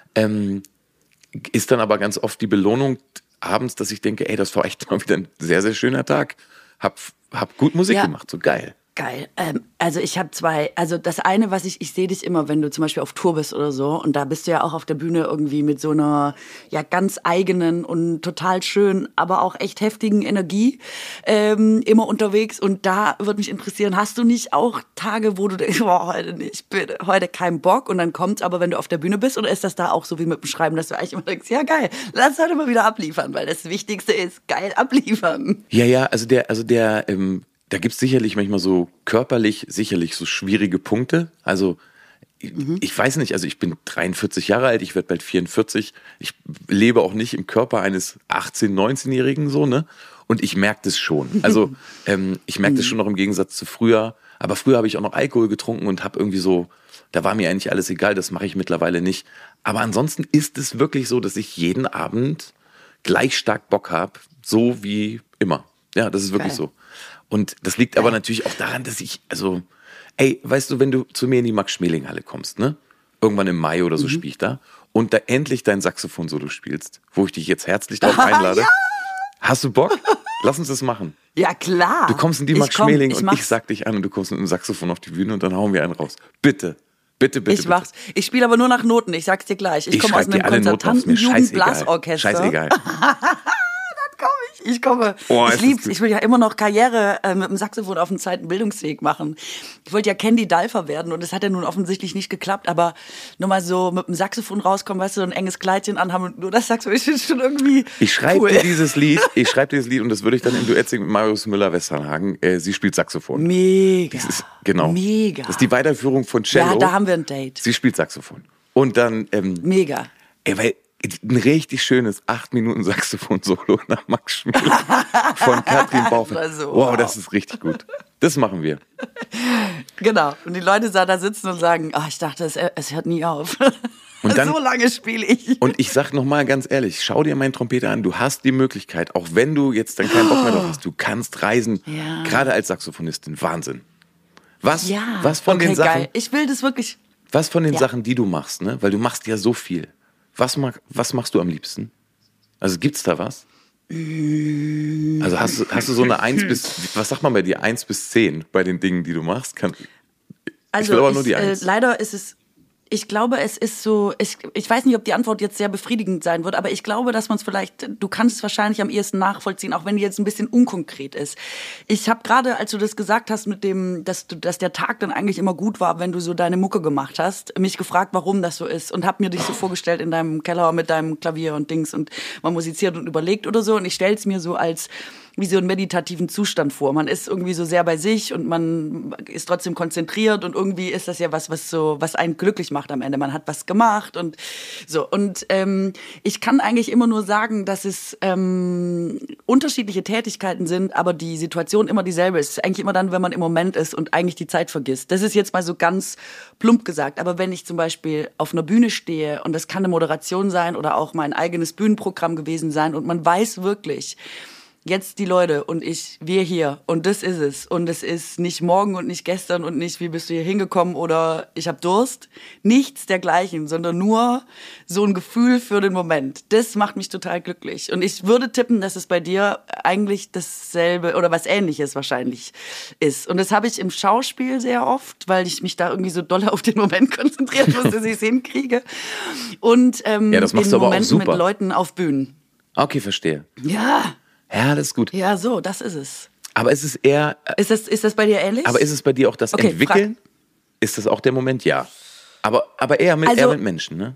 ist dann aber ganz oft die Belohnung abends, dass ich denke, ey, das war echt mal wieder ein sehr, sehr schöner Tag. Hab gut Musik gemacht, so geil. Geil. Also ich habe zwei, also das eine, was ich sehe dich immer, wenn du zum Beispiel auf Tour bist oder so, und da bist du ja auch auf der Bühne irgendwie mit so einer ganz eigenen und total schön, aber auch echt heftigen Energie immer unterwegs, und da würde mich interessieren, hast du nicht auch Tage, wo du denkst, heute nicht, bitte, heute kein Bock, und dann kommt's aber, wenn du auf der Bühne bist, oder ist das da auch so wie mit dem Schreiben, dass du eigentlich immer denkst, ja geil, lass heute mal wieder abliefern, weil das Wichtigste ist, geil abliefern. Ja, also der da gibt es sicherlich manchmal so körperlich sicherlich so schwierige Punkte. Also ich weiß nicht, also ich bin 43 Jahre alt, ich werde bald 44. Ich lebe auch nicht im Körper eines 18-, 19-Jährigen so, ne? Und ich merke das schon. Also ich merke das schon noch im Gegensatz zu früher. Aber früher habe ich auch noch Alkohol getrunken und habe irgendwie so, da war mir eigentlich alles egal, das mache ich mittlerweile nicht. Aber ansonsten ist es wirklich so, dass ich jeden Abend gleich stark Bock habe, so wie immer. Ja, das ist wirklich so. Und das liegt aber natürlich auch daran, dass ich, also, ey, weißt du, wenn du zu mir in die Max-Schmeling-Halle kommst, ne? Irgendwann im Mai oder so spiele ich da und da endlich dein Saxophon-Solo spielst, wo ich dich jetzt herzlich drauf einlade. Ja! Hast du Bock? Lass uns das machen. Ja, klar. Du kommst in die Max-Schmeling und ich sag dich an und du kommst mit dem Saxophon auf die Bühne und dann hauen wir einen raus. Bitte. Bitte. Ich mach's. Ich spiele aber nur nach Noten, ich sag's dir gleich. Ich komme aus einem konzertanten Jugendblasorchester. Scheißegal. Ich komme. Oh, ich lieb's. Ich will ja immer noch Karriere mit dem Saxophon auf dem zweiten Bildungsweg machen. Ich wollte ja Candy Dulfer werden und das hat ja nun offensichtlich nicht geklappt, aber nur mal so mit dem Saxophon rauskommen, weißt du, so ein enges Kleidchen anhaben und nur das Saxophon, ich finde schon irgendwie Ich schreibe dir dieses Lied und das würde ich dann im Duett singen mit Marius Müller-Westernhagen. Sie spielt Saxophon. Mega. Genau. Mega. Das ist die Weiterführung von Cello. Ja, da haben wir ein Date. Sie spielt Saxophon. Und dann Mega. Weil ein richtig schönes 8-Minuten Saxophon-Solo nach Max Schmeling von Katrin Baufeld. Also, wow, das ist richtig gut. Das machen wir. Genau. Und die Leute da sitzen und sagen, ich dachte, es hört nie auf. Und dann, so lange spiele ich. Und ich sag nochmal ganz ehrlich, schau dir meinen Trompeter an, du hast die Möglichkeit, auch wenn du jetzt dann keinen Bock mehr drauf hast, du kannst reisen, gerade als Saxophonistin, Wahnsinn. Was von den Sachen, geil. Ich will das wirklich. Was von den Sachen, die du machst, ne? Weil du machst ja so viel. Was machst du am liebsten? Also gibt's da was? Also hast du so eine 1 bis, was sagt man bei dir, 1 bis 10 bei den Dingen, die du machst? Ich will aber nur die 1. Leider ist es, ich glaube, es ist so, ich weiß nicht, ob die Antwort jetzt sehr befriedigend sein wird, aber ich glaube, dass man es vielleicht, du kannst es wahrscheinlich am ehesten nachvollziehen, auch wenn die jetzt ein bisschen unkonkret ist. Ich habe gerade, als du das gesagt hast mit dem, dass der Tag dann eigentlich immer gut war, wenn du so deine Mucke gemacht hast, mich gefragt, warum das so ist und habe mir dich so vorgestellt in deinem Keller mit deinem Klavier und Dings und man musiziert und überlegt oder so und ich stelle es mir so als wie so einen meditativen Zustand vor. Man ist irgendwie so sehr bei sich und man ist trotzdem konzentriert und irgendwie ist das ja was einen glücklich macht am Ende. Man hat was gemacht und so. Und ich kann eigentlich immer nur sagen, dass es unterschiedliche Tätigkeiten sind, aber die Situation immer dieselbe ist. Es ist eigentlich immer dann, wenn man im Moment ist und eigentlich die Zeit vergisst. Das ist jetzt mal so ganz plump gesagt. Aber wenn ich zum Beispiel auf einer Bühne stehe und das kann eine Moderation sein oder auch mein eigenes Bühnenprogramm gewesen sein und man weiß wirklich, jetzt die Leute und wir hier und das ist es. Und es ist nicht morgen und nicht gestern und nicht, wie bist du hier hingekommen oder ich habe Durst. Nichts dergleichen, sondern nur so ein Gefühl für den Moment. Das macht mich total glücklich. Und ich würde tippen, dass es bei dir eigentlich dasselbe oder was Ähnliches wahrscheinlich ist. Und das habe ich im Schauspiel sehr oft, weil ich mich da irgendwie so doll auf den Moment konzentrieren muss, dass ich es hinkriege. Und das machst du aber auch super. Mit Leuten auf Bühnen. Okay, verstehe. Ja. Ja, das ist gut. Ja, so, das ist es. Aber ist es eher... Ist das bei dir ähnlich? Aber ist es bei dir auch das Entwickeln? Ist das auch der Moment? Ja. Aber eher mit Menschen, ne?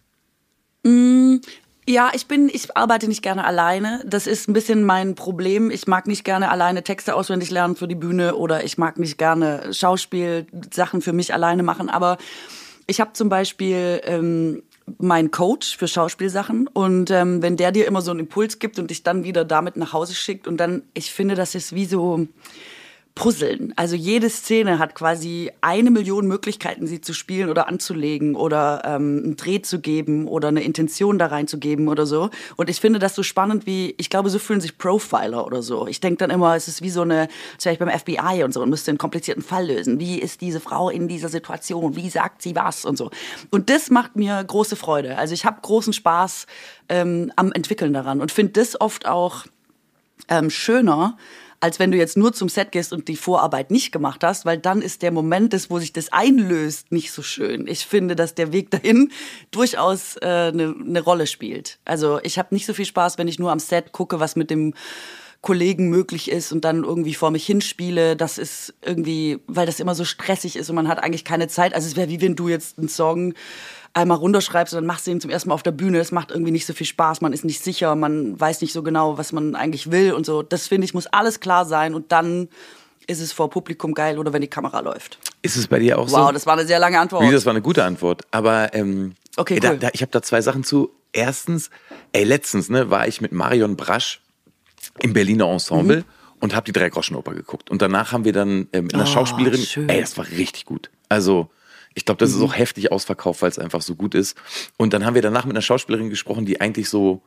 Ja, ich arbeite nicht gerne alleine. Das ist ein bisschen mein Problem. Ich mag nicht gerne alleine Texte auswendig lernen für die Bühne oder ich mag nicht gerne Schauspielsachen für mich alleine machen. Aber ich habe zum Beispiel... mein Coach für Schauspielsachen und wenn der dir immer so einen Impuls gibt und dich dann wieder damit nach Hause schickt und dann, ich finde, das ist wie so Puzzeln. Also jede Szene hat quasi 1 Million Möglichkeiten, sie zu spielen oder anzulegen oder einen Dreh zu geben oder eine Intention da reinzugeben oder so. Und ich finde das so spannend wie, ich glaube, so fühlen sich Profiler oder so. Ich denke dann immer, es ist wie so eine, als wäre ich beim FBI und so und müsste einen komplizierten Fall lösen. Wie ist diese Frau in dieser Situation? Wie sagt sie was? Und so. Und das macht mir große Freude. Also ich habe großen Spaß am Entwickeln daran und finde das oft auch schöner, als wenn du jetzt nur zum Set gehst und die Vorarbeit nicht gemacht hast, weil dann ist der Moment, wo sich das einlöst, nicht so schön. Ich finde, dass der Weg dahin durchaus eine Rolle spielt. Also ich habe nicht so viel Spaß, wenn ich nur am Set gucke, was mit dem Kollegen möglich ist und dann irgendwie vor mich hinspiele. Das ist irgendwie, weil das immer so stressig ist und man hat eigentlich keine Zeit. Also es wäre wie wenn du jetzt einen Song einmal runterschreibst und dann machst du ihn zum ersten Mal auf der Bühne. Das macht irgendwie nicht so viel Spaß, man ist nicht sicher, man weiß nicht so genau, was man eigentlich will und so. Das finde ich, muss alles klar sein und dann ist es vor Publikum geil oder wenn die Kamera läuft? Ist es bei dir auch so? Wow, das war eine sehr lange Antwort. Das war eine gute Antwort. Aber okay, cool. Ich habe da 2 Sachen zu. Erstens, letztens war ich mit Marion Brasch im Berliner Ensemble und habe die 3-Groschen-Oper geguckt. Und danach haben wir dann mit einer Schauspielerin, schön. Das war richtig gut. Also ich glaube, das ist auch heftig ausverkauft, weil es einfach so gut ist. Und dann haben wir danach mit einer Schauspielerin gesprochen, die eigentlich so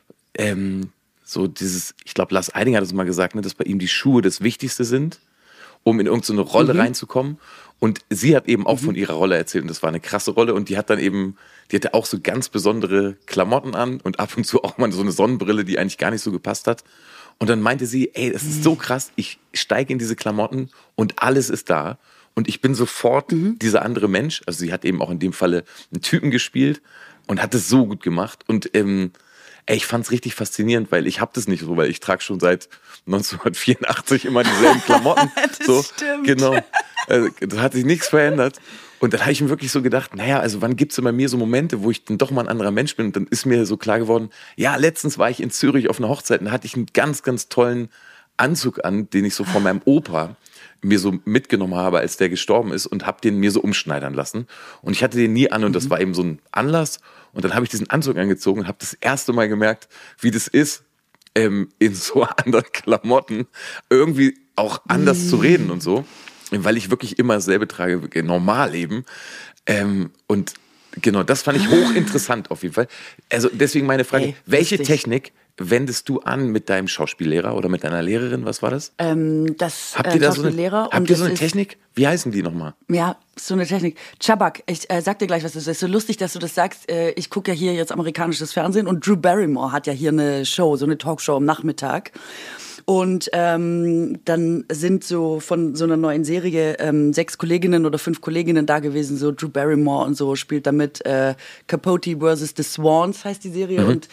dieses, ich glaube, Lars Eidinger hat es mal gesagt, dass bei ihm die Schuhe das Wichtigste sind, um in irgendeine Rolle reinzukommen. Und sie hat eben auch von ihrer Rolle erzählt und das war eine krasse Rolle und die hatte auch so ganz besondere Klamotten an und ab und zu auch mal so eine Sonnenbrille, die eigentlich gar nicht so gepasst hat. Und dann meinte sie, das ist so krass, ich steige in diese Klamotten und alles ist da. Und ich bin sofort dieser andere Mensch. Also sie hat eben auch in dem Falle einen Typen gespielt und hat es so gut gemacht. Und ich fand es richtig faszinierend, weil ich habe das nicht so, weil ich trage schon seit 1984 immer dieselben Klamotten. Das stimmt. Genau. Da hat sich nichts verändert. Und dann habe ich mir wirklich so gedacht, also wann gibt es denn bei mir so Momente, wo ich dann doch mal ein anderer Mensch bin? Und dann ist mir so klar geworden, letztens war ich in Zürich auf einer Hochzeit und da hatte ich einen ganz, ganz tollen Anzug an, den ich so von meinem Opa mir so mitgenommen habe, als der gestorben ist und habe den mir so umschneidern lassen. Und ich hatte den nie an und das war eben so ein Anlass. Und dann habe ich diesen Anzug angezogen und habe das erste Mal gemerkt, wie das ist, in so anderen Klamotten irgendwie auch anders zu reden und so. Weil ich wirklich immer dasselbe trage, normal eben. Und genau, das fand ich hochinteressant auf jeden Fall. Also deswegen meine Frage, welche Technik wendest du an mit deinem Schauspiellehrer oder mit deiner Lehrerin? Was war das? Habt ihr so eine Technik? Wie heißen die nochmal? Ja, so eine Technik. Chabak, ich sag dir gleich, was das ist. So lustig, dass du das sagst. Ich gucke ja hier jetzt amerikanisches Fernsehen und Drew Barrymore hat ja hier eine Show, so eine Talkshow am Nachmittag. Und dann sind so von so einer neuen Serie 6 Kolleginnen oder 5 Kolleginnen da gewesen, so Drew Barrymore und so spielt damit Capote vs. The Swans heißt die Serie und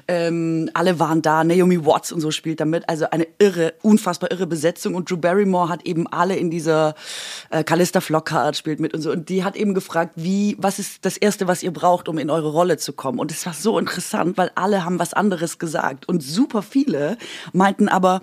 alle waren da, Naomi Watts und so spielt damit, also eine unfassbar irre Besetzung und Drew Barrymore hat eben alle in dieser Callista Flockhart spielt mit und so und die hat eben gefragt, was ist das Erste, was ihr braucht, um in eure Rolle zu kommen und es war so interessant, weil alle haben was anderes gesagt und super viele meinten aber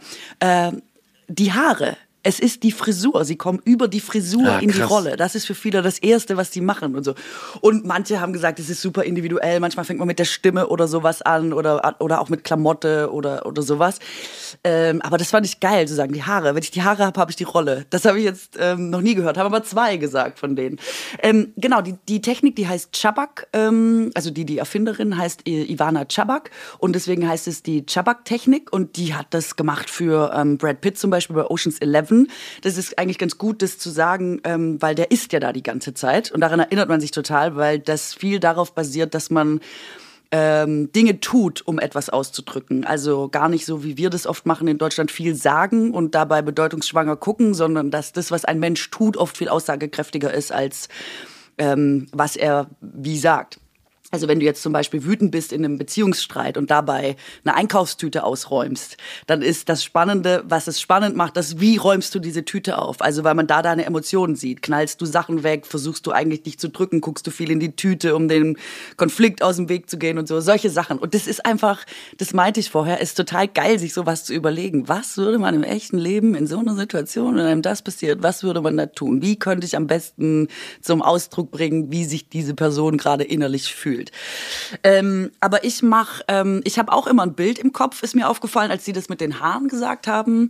die Haare. Es ist die Frisur. Sie kommen über die Frisur in die Rolle. Das ist für viele das Erste, was sie machen und so. Und manche haben gesagt, es ist super individuell. Manchmal fängt man mit der Stimme oder sowas an oder auch mit Klamotte oder sowas. Aber das fand ich geil, zu sagen, die Haare. Wenn ich die Haare habe, habe ich die Rolle. Das habe ich jetzt noch nie gehört. Haben aber 2 gesagt von denen. Genau, die Technik, die heißt Chabak. Also die Erfinderin heißt Ivana Chabak. Und deswegen heißt es die Chabak-Technik. Und die hat das gemacht für Brad Pitt zum Beispiel bei Ocean's 11. Das ist eigentlich ganz gut, das zu sagen, weil der ist ja da die ganze Zeit. Und daran erinnert man sich total, weil das viel darauf basiert, dass man Dinge tut, um etwas auszudrücken. Also gar nicht so, wie wir das oft machen in Deutschland, viel sagen und dabei bedeutungsschwanger gucken, sondern dass das, was ein Mensch tut, oft viel aussagekräftiger ist, als was er wie sagt. Also wenn du jetzt zum Beispiel wütend bist in einem Beziehungsstreit und dabei eine Einkaufstüte ausräumst, dann ist das Spannende, was es spannend macht, wie räumst du diese Tüte auf? Also weil man da deine Emotionen sieht. Knallst du Sachen weg, versuchst du eigentlich dich zu drücken, guckst du viel in die Tüte, um dem Konflikt aus dem Weg zu gehen und so. Solche Sachen. Und das ist einfach, das meinte ich vorher, ist total geil, sich sowas zu überlegen. Was würde man im echten Leben in so einer Situation, wenn einem das passiert, was würde man da tun? Wie könnte ich am besten zum Ausdruck bringen, wie sich diese Person gerade innerlich fühlt? Aber ich habe auch immer ein Bild im Kopf, ist mir aufgefallen, als sie das mit den Haaren gesagt haben,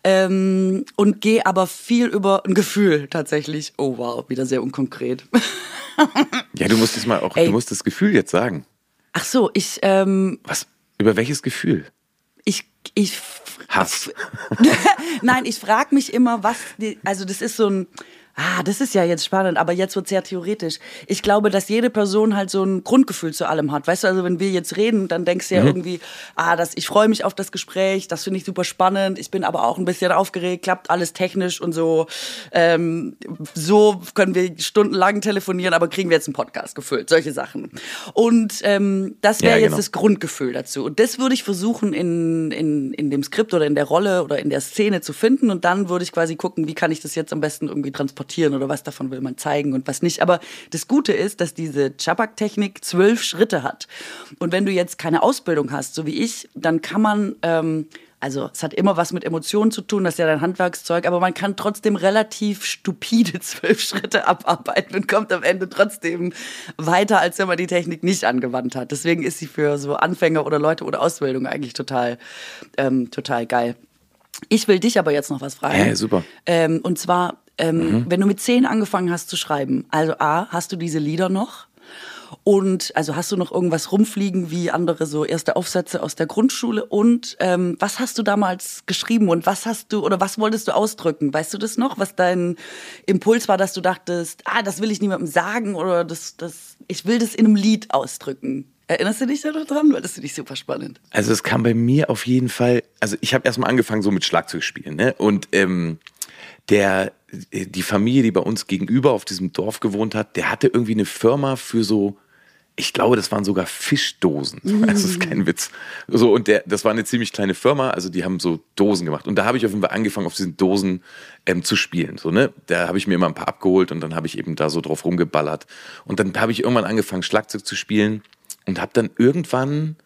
und gehe aber viel über ein Gefühl tatsächlich. Oh wow, wieder sehr unkonkret. Ja, du musst du musst das Gefühl jetzt sagen. Ach so, über welches Gefühl? Hass. Nein, ich frage mich immer, also das ist so ein, das ist ja jetzt spannend, aber jetzt wird sehr theoretisch. Ich glaube, dass jede Person halt so ein Grundgefühl zu allem hat. Weißt du, also wenn wir jetzt reden, dann denkst du ja irgendwie, ich freue mich auf das Gespräch, das finde ich super spannend, ich bin aber auch ein bisschen aufgeregt, klappt alles technisch und so. So können wir stundenlang telefonieren, aber kriegen wir jetzt einen Podcast gefüllt, solche Sachen. Und das wäre jetzt das Grundgefühl dazu. Und das würde ich versuchen in dem Skript oder in der Rolle oder in der Szene zu finden und dann würde ich quasi gucken, wie kann ich das jetzt am besten irgendwie transportieren oder was davon will man zeigen und was nicht. Aber das Gute ist, dass diese Chabak-Technik 12 Schritte hat. Und wenn du jetzt keine Ausbildung hast, so wie ich, dann kann man also es hat immer was mit Emotionen zu tun, das ist ja dein Handwerkszeug, aber man kann trotzdem relativ stupide 12 Schritte abarbeiten und kommt am Ende trotzdem weiter, als wenn man die Technik nicht angewandt hat. Deswegen ist sie für so Anfänger oder Leute oder Ausbildung eigentlich total geil. Ich will dich aber jetzt noch was fragen. Ja, super. Und zwar, wenn du mit 10 angefangen hast zu schreiben, also A, hast du diese Lieder noch? Und also hast du noch irgendwas rumfliegen wie andere so erste Aufsätze aus der Grundschule? Und was hast du damals geschrieben und was wolltest du ausdrücken? Weißt du das noch, was dein Impuls war, dass du dachtest, das will ich niemandem sagen oder ich will das in einem Lied ausdrücken? Erinnerst du dich da noch dran? Weil das finde ich super spannend. Also es kam bei mir auf jeden Fall, also ich habe erstmal angefangen so mit Schlagzeugspielen, ne? Und die Familie, die bei uns gegenüber auf diesem Dorf gewohnt hat, der hatte irgendwie eine Firma für so, ich glaube, das waren sogar Fischdosen. Also das ist kein Witz. So, und das war eine ziemlich kleine Firma, also die haben so Dosen gemacht. Und da habe ich auf jeden Fall angefangen, auf diesen Dosen zu spielen. So, ne? Da habe ich mir immer ein paar abgeholt und dann habe ich eben da so drauf rumgeballert. Und dann habe ich irgendwann angefangen, Schlagzeug zu spielen und habe dann irgendwann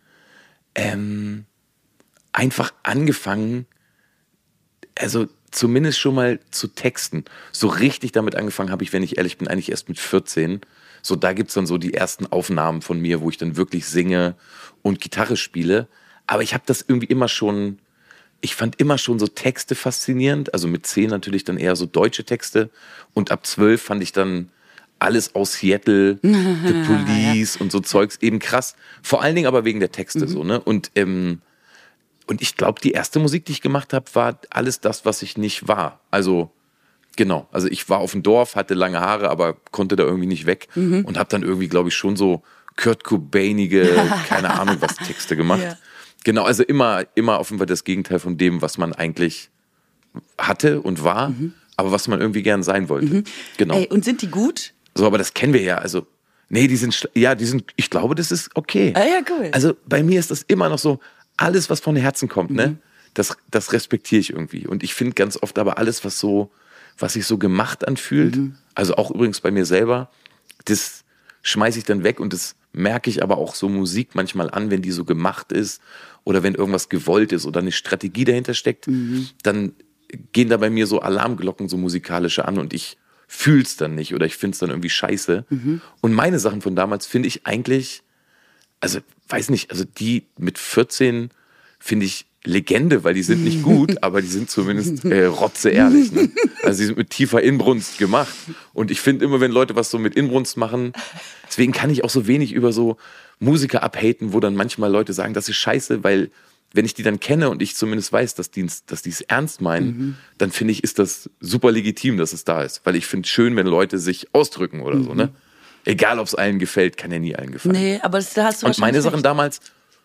einfach angefangen, also zumindest schon mal zu texten. So richtig damit angefangen habe ich, wenn ich ehrlich bin, eigentlich erst mit 14. So, da gibt's dann so die ersten Aufnahmen von mir, wo ich dann wirklich singe und Gitarre spiele. Aber ich habe das irgendwie ich fand immer schon so Texte faszinierend. Also mit 10 natürlich dann eher so deutsche Texte. Und ab 12 fand ich dann alles aus Seattle, The Police und so Zeugs eben krass. Vor allen Dingen aber wegen der Texte so, ne? Und ich glaube, die erste Musik, die ich gemacht habe, war alles das, was ich nicht war. Also genau, also ich war auf dem Dorf, hatte lange Haare, aber konnte da irgendwie nicht weg und habe dann irgendwie, glaube ich, schon so Kurt Cobainige, keine Ahnung was Texte gemacht. Ja. Genau, also immer auf jeden Fall das Gegenteil von dem, was man eigentlich hatte und war, aber was man irgendwie gern sein wollte. Genau. Ey, und sind die gut? So, aber das kennen wir ja, also nee, ich glaube, das ist okay. Ah ja, cool. Also bei mir ist das immer noch so, alles, was von Herzen kommt, ne, das respektiere ich irgendwie. Und ich finde ganz oft aber alles, was sich so gemacht anfühlt, also auch übrigens bei mir selber, das schmeiße ich dann weg und das merke ich aber auch so Musik manchmal an, wenn die so gemacht ist oder wenn irgendwas gewollt ist oder eine Strategie dahinter steckt, dann gehen da bei mir so Alarmglocken, so musikalische an und ich fühle es dann nicht oder ich finde es dann irgendwie scheiße. Und meine Sachen von damals finde ich eigentlich, also weiß nicht, also die mit 14 finde ich Legende, weil die sind nicht gut, aber die sind zumindest rotzeehrlich. Ne? Also die sind mit tiefer Inbrunst gemacht. Und ich finde immer, wenn Leute was so mit Inbrunst machen, deswegen kann ich auch so wenig über so Musiker abhaten, wo dann manchmal Leute sagen, das ist scheiße, weil wenn ich die dann kenne und ich zumindest weiß, dass die es ernst meinen, dann finde ich, ist das super legitim, dass es da ist. Weil ich finde es schön, wenn Leute sich ausdrücken oder so, ne? Egal, ob es allen gefällt, kann ja nie allen gefallen. Nee, aber da hast du und meine Sachen damals,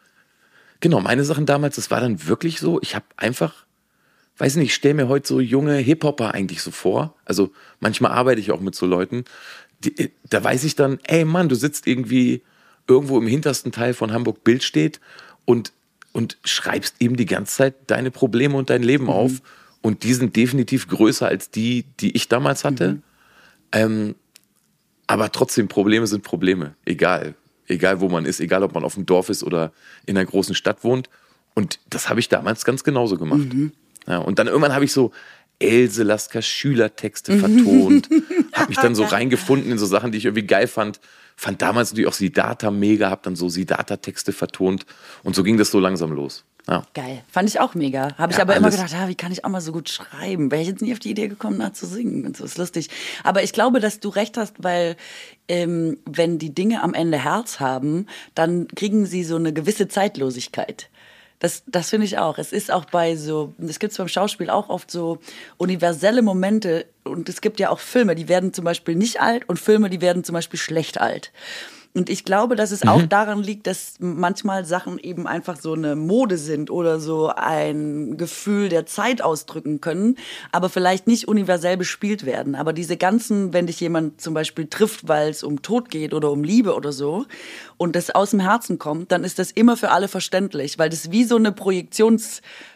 das war dann wirklich so, ich habe einfach, weiß nicht, ich stelle mir heute so junge Hip-Hopper eigentlich so vor, also manchmal arbeite ich auch mit so Leuten, da weiß ich dann, ey Mann, du sitzt irgendwie irgendwo im hintersten Teil von Hamburg-Billstedt und schreibst eben die ganze Zeit deine Probleme und dein Leben auf und die sind definitiv größer als die ich damals hatte, aber trotzdem, Probleme sind Probleme, egal wo man ist, egal ob man auf dem Dorf ist oder in einer großen Stadt wohnt. Und das habe ich damals ganz genauso gemacht. Ja, und dann irgendwann habe ich so Else Lasker Schülertexte vertont, habe mich dann so reingefunden in so Sachen, die ich irgendwie geil fand. Fand damals natürlich auch Siddhartha mega, habe dann so Siddhartha-Texte vertont und so ging das so langsam los. Ja. Geil, fand ich auch mega. Habe ich aber immer gedacht, wie kann ich auch mal so gut schreiben? Wäre ich jetzt nie auf die Idee gekommen, zu singen und so, ist lustig. Aber ich glaube, dass du recht hast, weil wenn die Dinge am Ende Herz haben, dann kriegen sie so eine gewisse Zeitlosigkeit. Das finde ich auch. Es ist auch es gibt beim Schauspiel auch oft so universelle Momente und es gibt ja auch Filme, die werden zum Beispiel nicht alt und Filme, die werden zum Beispiel schlecht alt. Und ich glaube, dass es auch daran liegt, dass manchmal Sachen eben einfach so eine Mode sind oder so ein Gefühl der Zeit ausdrücken können, aber vielleicht nicht universell bespielt werden. Aber diese ganzen, wenn dich jemand zum Beispiel trifft, weil es um Tod geht oder um Liebe oder so und das aus dem Herzen kommt, dann ist das immer für alle verständlich, weil das wie so eine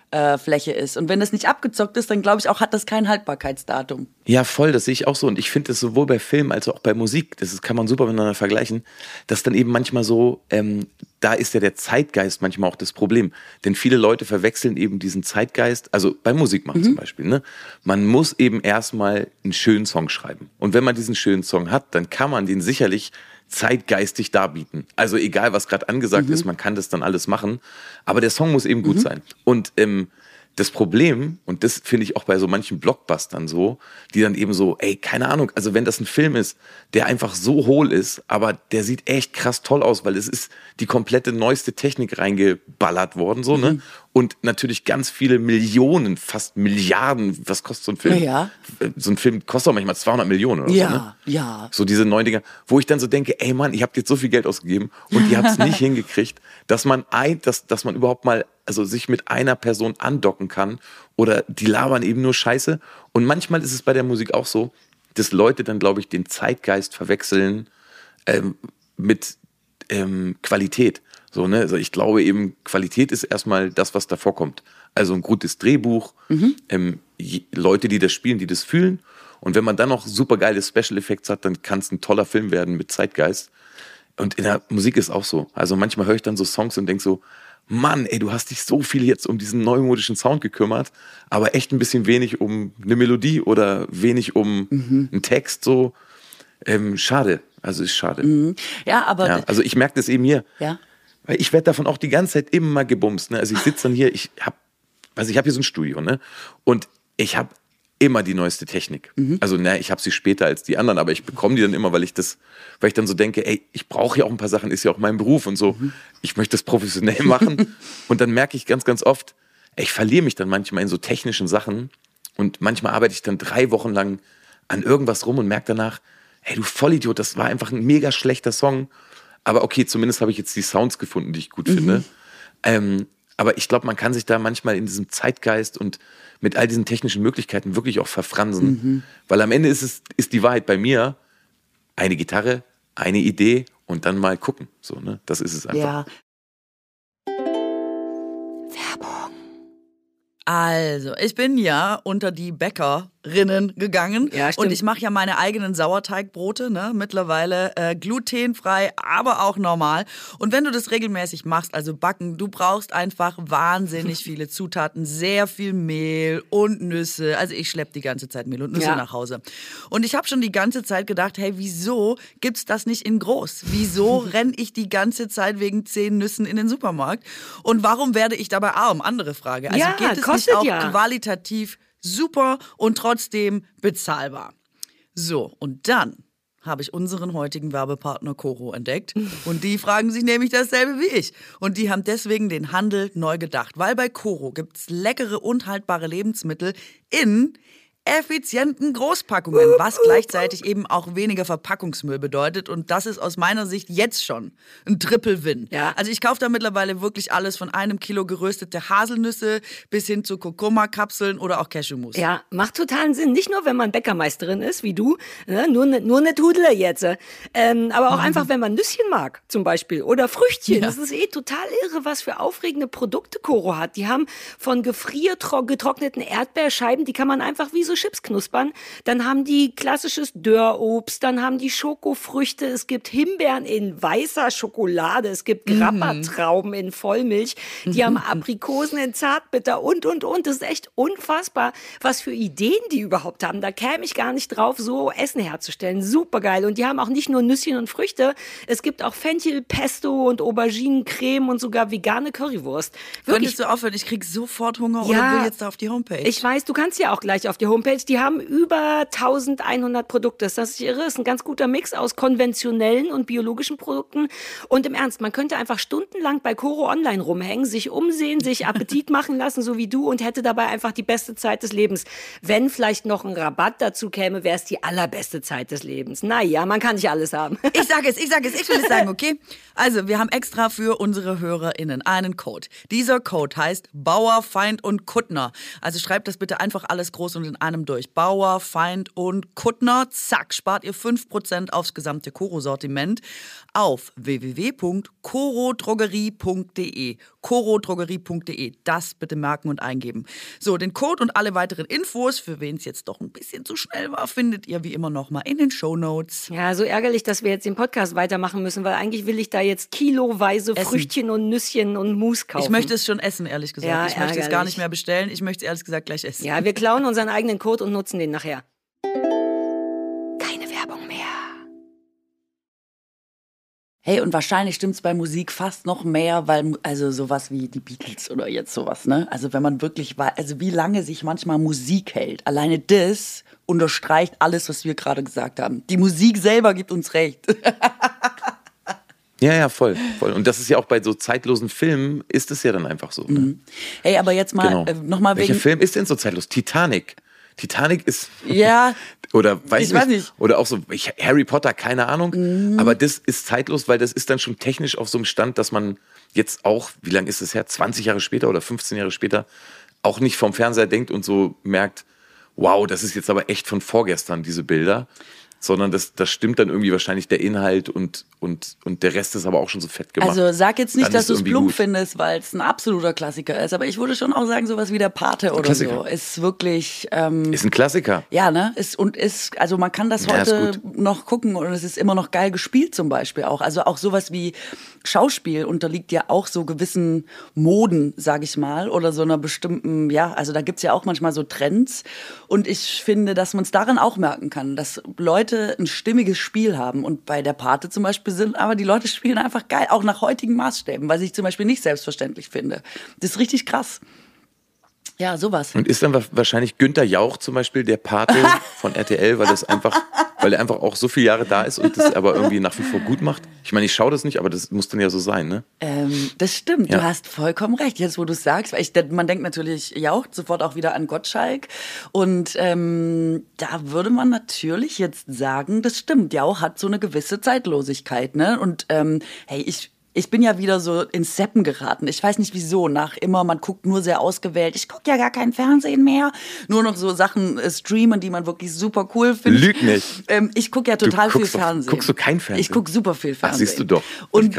Fläche ist. Und wenn das nicht abgezockt ist, dann glaube ich auch, hat das kein Haltbarkeitsdatum. Ja, voll, das sehe ich auch so. Und ich finde das sowohl bei Film als auch bei Musik, kann man super miteinander vergleichen, dass dann eben manchmal so, da ist ja der Zeitgeist manchmal auch das Problem. Denn viele Leute verwechseln eben diesen Zeitgeist, also bei Musik machen zum Beispiel, ne? Man muss eben erstmal einen schönen Song schreiben. Und wenn man diesen schönen Song hat, dann kann man den sicherlich zeitgeistig darbieten. Also egal, was gerade angesagt ist, man kann das dann alles machen. Aber der Song muss eben gut sein. Und das Problem, und das finde ich auch bei so manchen Blockbustern so, die dann eben so, keine Ahnung, also wenn das ein Film ist, der einfach so hohl ist, aber der sieht echt krass toll aus, weil es ist die komplette neueste Technik reingeballert worden, so, ne? Und natürlich ganz viele Millionen, fast Milliarden, was kostet so ein Film? Ja. So ein Film kostet auch manchmal 200 Millionen oder so, ne? Ja. So diese neuen Dinger, wo ich dann so denke, Mann, ihr habt jetzt so viel Geld ausgegeben und ihr habt es nicht hingekriegt, dass man überhaupt mal sich mit einer Person andocken kann oder die labern eben nur Scheiße. Und manchmal ist es bei der Musik auch so, dass Leute dann, glaube ich, den Zeitgeist verwechseln mit Qualität. So, ne? Also ich glaube eben, Qualität ist erstmal das, was davor kommt. Also ein gutes Drehbuch, Leute, die das spielen, die das fühlen. Und wenn man dann noch super geile Special Effects hat, dann kann es ein toller Film werden mit Zeitgeist. Und in der Musik ist auch so. Also manchmal höre ich dann so Songs und denke so, Mann, du hast dich so viel jetzt um diesen neumodischen Sound gekümmert, aber echt ein bisschen wenig um eine Melodie oder wenig um einen Text, so. Schade. Also ist schade. Ja, aber... Ja, also ich merke das eben hier. Ja. Weil ich werde davon auch die ganze Zeit immer gebumst. Ne? Also ich sitze dann hier, ich habe hier so ein Studio, ne? Und ich habe immer die neueste Technik. Also ich habe sie später als die anderen, aber ich bekomme die dann immer, weil ich dann so denke, ich brauche ja auch ein paar Sachen, ist ja auch mein Beruf und so. Ich möchte das professionell machen. Und dann merke ich ganz, ganz oft, ich verliere mich dann manchmal in so technischen Sachen und manchmal arbeite ich dann 3 Wochen lang an irgendwas rum und merke danach, du Vollidiot, das war einfach ein mega schlechter Song. Aber okay, zumindest habe ich jetzt die Sounds gefunden, die ich gut finde. Aber ich glaube, man kann sich da manchmal in diesem Zeitgeist und mit all diesen technischen Möglichkeiten wirklich auch verfransen. Weil am Ende ist die Wahrheit bei mir eine Gitarre, eine Idee und dann mal gucken. So, ne? Das ist es einfach. Ja. Werbung. Also, ich bin ja unter die Bäckerinnen gegangen. Ja, stimmt. Und ich mache ja meine eigenen Sauerteigbrote, ne? Mittlerweile glutenfrei, aber auch normal. Und wenn du das regelmäßig machst, also backen, du brauchst einfach wahnsinnig viele Zutaten, sehr viel Mehl und Nüsse. Also ich schleppe die ganze Zeit Mehl und Nüsse nach Hause. Und ich habe schon die ganze Zeit gedacht, hey, wieso gibt's das nicht in groß? Wieso renne ich die ganze Zeit wegen 10 Nüssen in den Supermarkt? Und warum werde ich dabei arm? Andere Frage. Also geht es nicht auch qualitativ super und trotzdem bezahlbar? So, und dann habe ich unseren heutigen Werbepartner Coro entdeckt. Und die fragen sich nämlich dasselbe wie ich. Und die haben deswegen den Handel neu gedacht. Weil bei Coro gibt es leckere und haltbare Lebensmittel in effizienten Großpackungen, was gleichzeitig eben auch weniger Verpackungsmüll bedeutet. Und das ist aus meiner Sicht jetzt schon ein Triple-Win. Ja. Also ich kaufe da mittlerweile wirklich alles von 1 Kilo geröstete Haselnüsse bis hin zu Kurkuma-Kapseln oder auch Cashewmus. Ja, macht totalen Sinn. Nicht nur, wenn man Bäckermeisterin ist, wie du, ne? nur eine Tudle jetzt. Aber auch einfach, wenn man Nüsschen mag, zum Beispiel. Oder Früchtchen. Ja. Das ist total irre, was für aufregende Produkte Coro hat. Die haben von getrockneten Erdbeerscheiben, die kann man einfach wie so Chips knuspern. Dann haben die klassisches Dörrobst, dann haben die Schokofrüchte, es gibt Himbeeren in weißer Schokolade, es gibt Grappatrauben in Vollmilch, die haben Aprikosen in Zartbitter und. Das ist echt unfassbar, was für Ideen die überhaupt haben. Da käme ich gar nicht drauf, so Essen herzustellen. Supergeil. Und die haben auch nicht nur Nüsschen und Früchte, es gibt auch Fenchel, Pesto und Auberginencreme und sogar vegane Currywurst. Könntest du aufhören? Ich krieg sofort Hunger oder will jetzt da auf die Homepage. Ich weiß, du kannst ja auch gleich auf die Homepage. Die haben über 1100 Produkte. Das ist irre. Das ist ein ganz guter Mix aus konventionellen und biologischen Produkten. Und im Ernst, man könnte einfach stundenlang bei Coro Online rumhängen, sich umsehen, sich Appetit machen lassen, so wie du, und hätte dabei einfach die beste Zeit des Lebens. Wenn vielleicht noch ein Rabatt dazu käme, wäre es die allerbeste Zeit des Lebens. Naja, man kann nicht alles haben. Ich sage es, ich will es sagen, okay? Also, wir haben extra für unsere HörerInnen einen Code. Dieser Code heißt Bauer, Feind und Kuttner. Also schreibt das bitte einfach alles groß und in einem durch. Bauer, Feind und Kuttner. Zack, spart ihr 5% aufs gesamte Koro-Sortiment auf www.korodrogerie.de. korodrogerie.de. Das bitte merken und eingeben. So, den Code und alle weiteren Infos, für wen es jetzt doch ein bisschen zu schnell war, findet ihr wie immer noch mal in den Shownotes. Ja, so ärgerlich, dass wir jetzt den Podcast weitermachen müssen, weil eigentlich will ich da jetzt kiloweise Früchtchen und Nüsschen und Mousse kaufen. Ich möchte es schon essen, ehrlich gesagt. Ja, ich möchte es gar nicht mehr bestellen. Ich möchte es ehrlich gesagt gleich essen. Ja, wir klauen unseren eigenen Code und nutzen den nachher. Keine Werbung mehr. Hey, und wahrscheinlich stimmt's bei Musik fast noch mehr, weil, also sowas wie die Beatles oder jetzt sowas, ne? Also wenn man wirklich weiß, also wie lange sich manchmal Musik hält. Alleine das unterstreicht alles, was wir gerade gesagt haben. Die Musik selber gibt uns recht. Ja, voll. Und das ist ja auch bei so zeitlosen Filmen, ist es ja dann einfach so. Ne? Hey, aber jetzt mal nochmal wegen... Welcher Film ist denn so zeitlos? Titanic ist... Ja... Oder weiß nicht. Oder auch so Harry Potter, keine Ahnung. Aber das ist zeitlos, weil das ist dann schon technisch auf so einem Stand, dass man jetzt auch, wie lange ist es her, 20 Jahre später oder 15 Jahre später, auch nicht vom Fernseher denkt und so merkt, wow, das ist jetzt aber echt von vorgestern, diese Bilder. Sondern das stimmt dann irgendwie wahrscheinlich der Inhalt und der Rest ist aber auch schon so fett gemacht. Also sag jetzt nicht, dann dass du es plump gut findest, weil es ein absoluter Klassiker ist, aber ich würde schon auch sagen, sowas wie der Pate oder so ist wirklich... ist ein Klassiker. Ja, ne? Also man kann das heute noch gucken und es ist immer noch geil gespielt zum Beispiel auch. Also auch sowas wie Schauspiel unterliegt ja auch so gewissen Moden, sag ich mal, oder so einer bestimmten, ja, also da gibt's ja auch manchmal so Trends und ich finde, dass man es daran auch merken kann, dass Leute ein stimmiges Spiel haben und bei der Pate zum Beispiel aber die Leute spielen einfach geil, auch nach heutigen Maßstäben, was ich zum Beispiel nicht selbstverständlich finde. Das ist richtig krass. Ja, sowas. Und ist dann wahrscheinlich Günther Jauch zum Beispiel der Pate von RTL, weil er einfach auch so viele Jahre da ist und das aber irgendwie nach wie vor gut macht? Ich meine, ich schaue das nicht, aber das muss dann ja so sein, ne? Das stimmt, ja. Du hast vollkommen recht, jetzt wo du es sagst. Man denkt natürlich Jauch sofort auch wieder an Gottschalk und da würde man natürlich jetzt sagen, das stimmt, Jauch hat so eine gewisse Zeitlosigkeit, ne? Und hey, ich bin ja wieder so ins Seppen geraten. Ich weiß nicht wieso. Man guckt nur sehr ausgewählt. Ich gucke ja gar kein Fernsehen mehr. Nur noch so Sachen streamen, die man wirklich super cool findet. Lüg nicht. Ich gucke ja total viel Fernsehen. Guckst du kein Fernsehen? Ich gucke super viel Fernsehen. Ach, siehst du doch.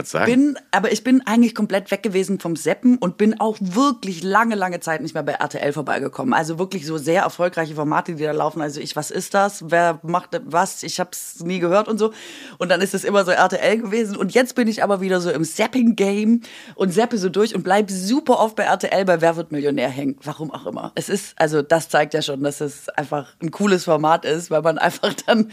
Aber ich bin eigentlich komplett weg gewesen vom Seppen und bin auch wirklich lange Zeit nicht mehr bei RTL vorbeigekommen. Also wirklich so sehr erfolgreiche Formate, die da laufen. Also was ist das? Wer macht was? Ich habe es nie gehört und so. Und dann ist es immer so RTL gewesen. Und jetzt bin ich aber wieder so im Zapping-Game und zappe so durch und bleib super oft bei RTL bei Wer wird Millionär hängen. Warum auch immer. Das zeigt ja schon, dass es einfach ein cooles Format ist, weil man einfach dann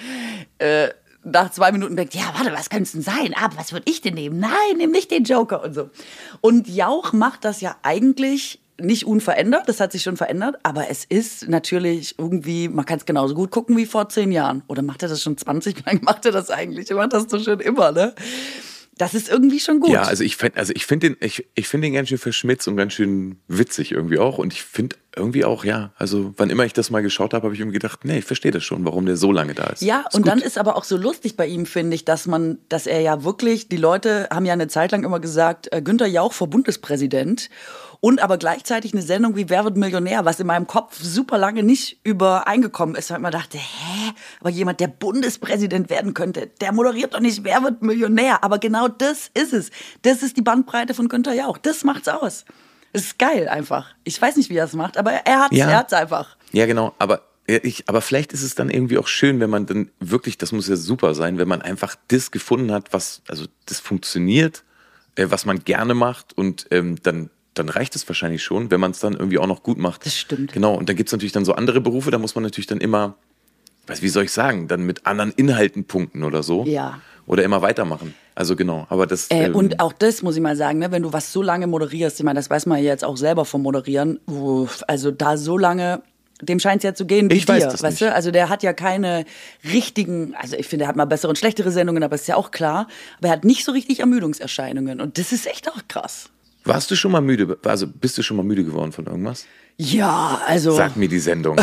nach 2 Minuten denkt, ja, warte, was könnte es denn sein? Aber was würde ich denn nehmen? Nein, nimm nicht den Joker und so. Und Jauch macht das ja eigentlich nicht unverändert, das hat sich schon verändert, aber es ist natürlich irgendwie, man kann es genauso gut gucken wie vor 10 Jahren. Oder macht er das schon 20? Wie lange macht er das eigentlich? Er macht das doch schon immer, ne? Das ist irgendwie schon gut. Ja, also ich finde den ganz schön verschmitzt und ganz schön witzig irgendwie auch. Und ich finde irgendwie auch, ja, also wann immer ich das mal geschaut habe, habe ich irgendwie gedacht, nee, ich verstehe das schon, warum der so lange da ist. Ja, und dann ist aber auch so lustig bei ihm, finde ich, dass er ja wirklich, die Leute haben ja eine Zeit lang immer gesagt, Günther Jauch vor Bundespräsident. Und aber gleichzeitig eine Sendung wie Wer wird Millionär, was in meinem Kopf super lange nicht übereingekommen ist, weil ich mir dachte, aber jemand, der Bundespräsident werden könnte, der moderiert doch nicht Wer wird Millionär. Aber genau das ist es. Das ist die Bandbreite von Günther Jauch. Das macht's aus. Das ist geil einfach. Ich weiß nicht, wie er es macht, aber er hat's einfach. Ja, genau. Aber vielleicht ist es dann irgendwie auch schön, wenn man dann wirklich, das muss ja super sein, wenn man einfach das gefunden hat, das funktioniert, was man gerne macht und dann reicht es wahrscheinlich schon, wenn man es dann irgendwie auch noch gut macht. Das stimmt. Genau, und dann gibt es natürlich dann so andere Berufe, da muss man natürlich dann immer, wie soll ich sagen, dann mit anderen Inhalten punkten oder so. Ja. Oder immer weitermachen. Also genau, aber das... und auch das muss ich mal sagen, ne, wenn du was so lange moderierst, ich meine, das weiß man ja jetzt auch selber vom Moderieren, also da so lange... Dem scheint es ja zu gehen wie ich dir, weiß das weißt nicht. du? Also der hat ja keine richtigen, also ich finde, er hat mal bessere und schlechtere Sendungen, aber ist ja auch klar, aber er hat nicht so richtig Ermüdungserscheinungen und das ist echt auch krass. Warst du schon mal müde, also bist du schon mal müde geworden von irgendwas? Ja, also... Sag mir die Sendung.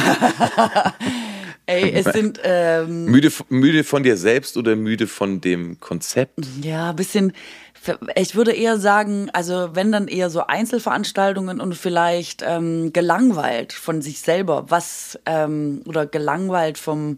Ey, es sind... Müde von dir selbst oder müde von dem Konzept? Ja, ein bisschen Ich würde eher sagen, also wenn dann eher so Einzelveranstaltungen und vielleicht gelangweilt von sich selber, oder gelangweilt von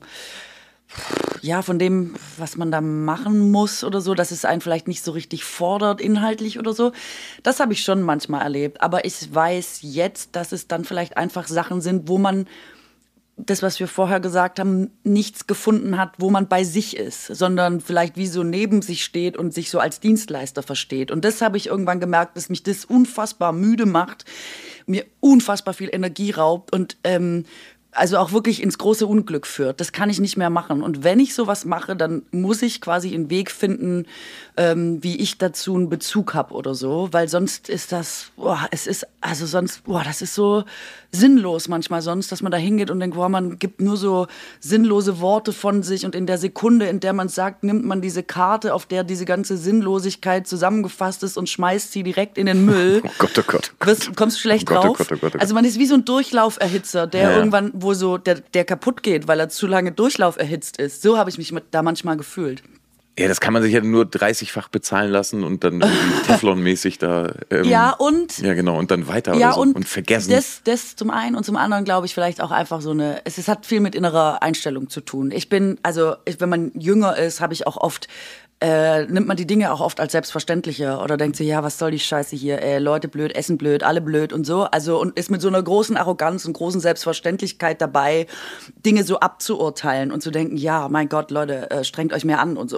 dem, was man da machen muss oder so, dass es einen vielleicht nicht so richtig fordert, inhaltlich oder so. Das habe ich schon manchmal erlebt. Aber ich weiß jetzt, dass es dann vielleicht einfach Sachen sind, wo man das, was wir vorher gesagt haben, nichts gefunden hat, wo man bei sich ist, sondern vielleicht wie so neben sich steht und sich so als Dienstleister versteht. Und das habe ich irgendwann gemerkt, dass mich das unfassbar müde macht, mir unfassbar viel Energie raubt und also auch wirklich ins große Unglück führt. Das kann ich nicht mehr machen. Und wenn ich sowas mache, dann muss ich quasi einen Weg finden, wie ich dazu einen Bezug habe oder so, weil sonst ist das, das ist so sinnlos manchmal sonst, dass man da hingeht und denkt, man gibt nur so sinnlose Worte von sich und in der Sekunde, in der man sagt, nimmt man diese Karte, auf der diese ganze Sinnlosigkeit zusammengefasst ist und schmeißt sie direkt in den Müll. Oh Gott, oh Gott. Oh Gott. Kommst du schlecht drauf? Oh Gott. Also man ist wie so ein Durchlauferhitzer, der irgendwann, wo so der kaputt geht, weil er zu lange Durchlauf erhitzt ist. So habe ich mich da manchmal gefühlt. Ja, das kann man sich ja nur 30-fach bezahlen lassen und dann Teflon-mäßig da. Ja, genau, und dann weiter oder so und vergessen. Das zum einen und zum anderen glaube ich vielleicht auch einfach so es hat viel mit innerer Einstellung zu tun. Wenn man jünger ist, habe ich auch oft nimmt man die Dinge auch oft als selbstverständlicher oder denkt sich, ja, was soll die Scheiße hier, Leute blöd, Essen blöd, alle blöd und so. Also und ist mit so einer großen Arroganz und großen Selbstverständlichkeit dabei, Dinge so abzuurteilen und zu denken, ja, mein Gott, Leute, strengt euch mehr an und so.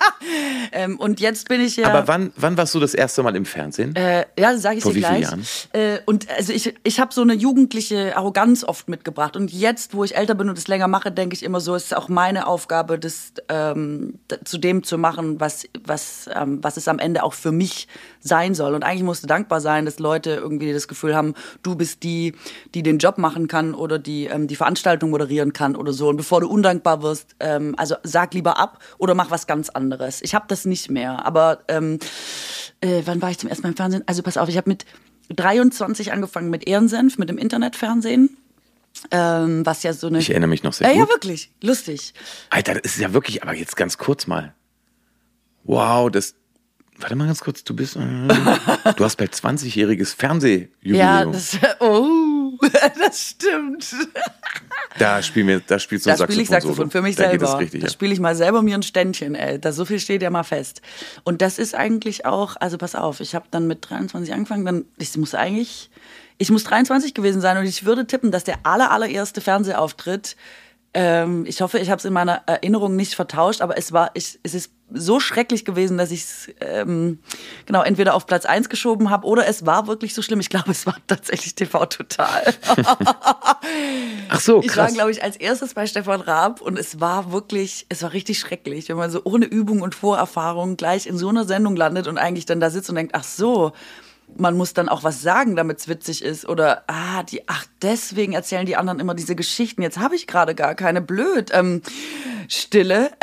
Und jetzt bin ich ja... Aber wann warst du das erste Mal im Fernsehen? Ja, das sage ich dir gleich. Vor wie vielen Jahren? Und also ich habe so eine jugendliche Arroganz oft mitgebracht. Und jetzt, wo ich älter bin und es länger mache, denke ich immer so, es ist auch meine Aufgabe, das zu dem zu machen, was es am Ende auch für mich sein soll. Und eigentlich musst du dankbar sein, dass Leute irgendwie das Gefühl haben, du bist die den Job machen kann oder die Veranstaltung moderieren kann oder so. Und bevor du undankbar wirst, also sag lieber ab oder mach was ganz anderes. Ich habe das nicht mehr. Aber wann war ich zum ersten Mal im Fernsehen? Also pass auf, ich habe mit 23 angefangen mit Ehrensenf, mit dem Internetfernsehen. Was ja so eine... Ich erinnere mich noch sehr gut. Ja, wirklich. Lustig. Alter, das ist ja wirklich, aber jetzt ganz kurz mal. Wow, warte mal ganz kurz, du hast bald 20-jähriges Fernsehjubiläum. Ja, das stimmt. Da spielst du Saxophon. Da spiele ich Saxophon für mich selber. Da spiele ich mal selber mir ein Ständchen, ey. So viel steht ja mal fest. Und das ist eigentlich auch, also pass auf, ich habe dann mit 23 angefangen, ich muss 23 gewesen sein und ich würde tippen, dass der allererste Fernsehauftritt, ich hoffe, ich habe es in meiner Erinnerung nicht vertauscht, aber es ist so schrecklich gewesen, dass ich es entweder auf Platz 1 geschoben habe oder es war wirklich so schlimm. Ich glaube, es war tatsächlich TV Total. Ach so, krass. Ich war, glaube ich, als erstes bei Stefan Raab und es war richtig schrecklich, wenn man so ohne Übung und Vorerfahrung gleich in so einer Sendung landet und eigentlich dann da sitzt und denkt, ach so, man muss dann auch was sagen, damit es witzig ist. Oder, deswegen erzählen die anderen immer diese Geschichten. Jetzt habe ich gerade gar keine Stille.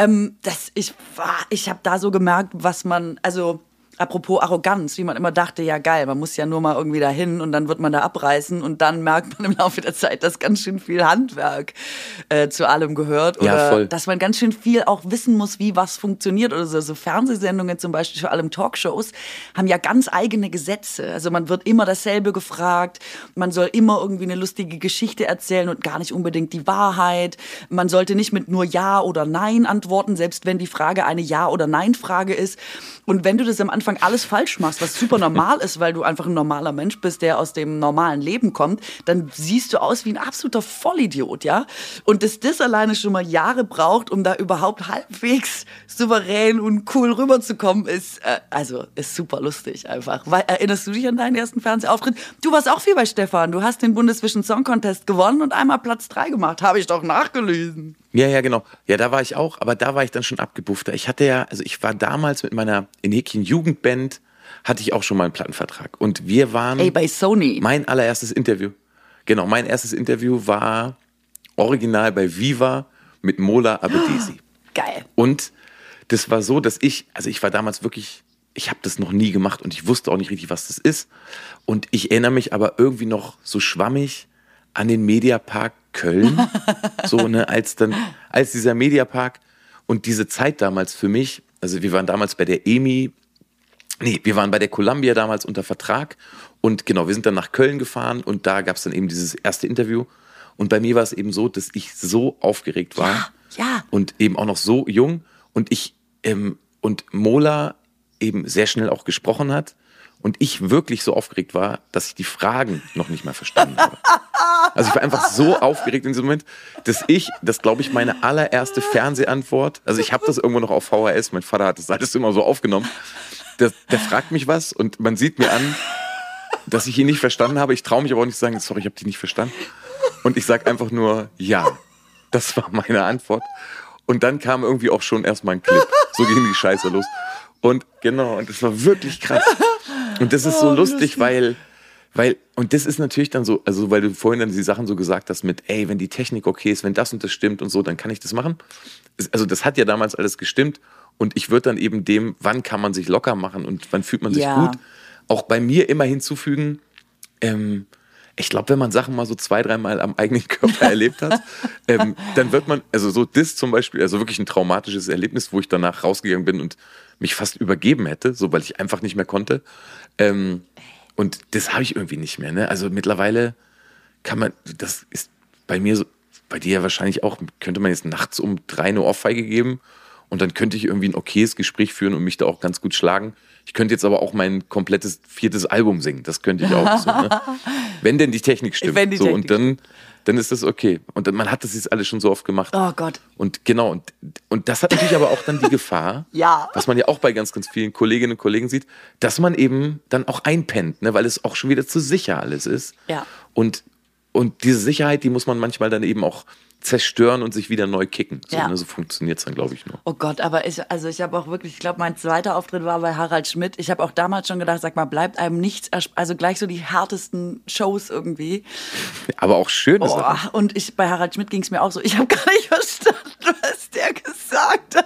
Ich habe da so gemerkt, was man, also apropos Arroganz, wie man immer dachte, ja geil, man muss ja nur mal irgendwie dahin und dann wird man da abreißen und dann merkt man im Laufe der Zeit, dass ganz schön viel Handwerk zu allem gehört oder dass man ganz schön viel auch wissen muss, wie was funktioniert oder so. So Fernsehsendungen zum Beispiel, vor allem Talkshows, haben ja ganz eigene Gesetze. Also man wird immer dasselbe gefragt, man soll immer irgendwie eine lustige Geschichte erzählen und gar nicht unbedingt die Wahrheit. Man sollte nicht mit nur Ja oder Nein antworten, selbst wenn die Frage eine Ja- oder Nein-Frage ist. Und wenn du das am Anfang alles falsch machst, was super normal ist, weil du einfach ein normaler Mensch bist, der aus dem normalen Leben kommt, dann siehst du aus wie ein absoluter Vollidiot, ja? Und dass das alleine schon mal Jahre braucht, um da überhaupt halbwegs souverän und cool rüberzukommen, ist super lustig einfach. Erinnerst du dich an deinen ersten Fernsehauftritt? Du warst auch viel bei Stefan. Du hast den Bundesvision Song Contest gewonnen und einmal Platz 3 gemacht. Habe ich doch nachgelesen. Ja, genau. Ja, da war ich auch, aber da war ich dann schon abgebuffter. Ich war damals mit meiner in Häkchen Jugendband, hatte ich auch schon mal einen Plattenvertrag. Und wir waren... bei Sony. Mein allererstes Interview. Genau, mein erstes Interview war original bei Viva mit Mola Abedesi. Geil. Und das war so, dass ich war damals wirklich, ich habe das noch nie gemacht und ich wusste auch nicht richtig, was das ist. Und ich erinnere mich aber irgendwie noch so schwammig an den Mediapark Köln, als dieser Mediapark und diese Zeit damals für mich, also wir waren damals bei der EMI Nee, wir waren bei der Columbia damals unter Vertrag und genau, wir sind dann nach Köln gefahren und da gab es dann eben dieses erste Interview und bei mir war es eben so, dass ich so aufgeregt war und eben auch noch so jung und und Mola eben sehr schnell auch gesprochen hat und ich wirklich so aufgeregt war, dass ich die Fragen noch nicht mal verstanden habe. Also ich war einfach so aufgeregt in diesem Moment, dass glaube ich meine allererste Fernsehantwort, also ich habe das irgendwo noch auf VHS, mein Vater hat das alles immer so aufgenommen, der fragt mich was und man sieht mir an, dass ich ihn nicht verstanden habe. Ich traue mich aber auch nicht zu sagen, sorry, ich habe dich nicht verstanden. Und ich sage einfach nur, ja, das war meine Antwort. Und dann kam irgendwie auch schon erstmal ein Clip. So ging die Scheiße los. Und genau, und das war wirklich krass. Und das ist so lustig, weil, und das ist natürlich dann so, also weil du vorhin dann die Sachen so gesagt hast mit, ey, wenn die Technik okay ist, wenn das und das stimmt und so, dann kann ich das machen. Also das hat ja damals alles gestimmt. Und ich würde dann eben dem, wann kann man sich locker machen und wann fühlt man sich gut, auch bei mir immer hinzufügen, ich glaube, wenn man Sachen mal so 2-3 Mal am eigenen Körper erlebt hat, dann wird man, also so das zum Beispiel, also wirklich ein traumatisches Erlebnis, wo ich danach rausgegangen bin und mich fast übergeben hätte, so weil ich einfach nicht mehr konnte. Und das habe ich irgendwie nicht mehr. Ne? Also mittlerweile kann man, das ist bei mir so, bei dir ja wahrscheinlich auch, könnte man jetzt nachts um 3 eine Ohrfeige geben. Und dann könnte ich irgendwie ein okayes Gespräch führen und mich da auch ganz gut schlagen. Ich könnte jetzt aber auch mein komplettes 4. Album singen. Das könnte ich auch so, ne? Wenn denn die Technik stimmt. Wenn die Technik und dann ist das okay. Und man hat das jetzt alles schon so oft gemacht. Oh Gott. Und genau, und das hat natürlich aber auch dann die Gefahr, was man ja auch bei ganz, ganz vielen Kolleginnen und Kollegen sieht, dass man eben dann auch einpennt, ne? Weil es auch schon wieder zu sicher alles ist. Ja. Und diese Sicherheit, die muss man manchmal dann eben auch zerstören und sich wieder neu kicken. So, ne, so funktioniert es dann, glaube ich, nur. Oh Gott, aber ich habe auch wirklich, ich glaube, mein zweiter Auftritt war bei Harald Schmidt. Ich habe auch damals schon gedacht, sag mal, bleibt einem nichts, also gleich so die härtesten Shows irgendwie. Aber auch schöne Sachen. Und bei Harald Schmidt ging es mir auch so, ich habe gar nicht verstanden, was der gesagt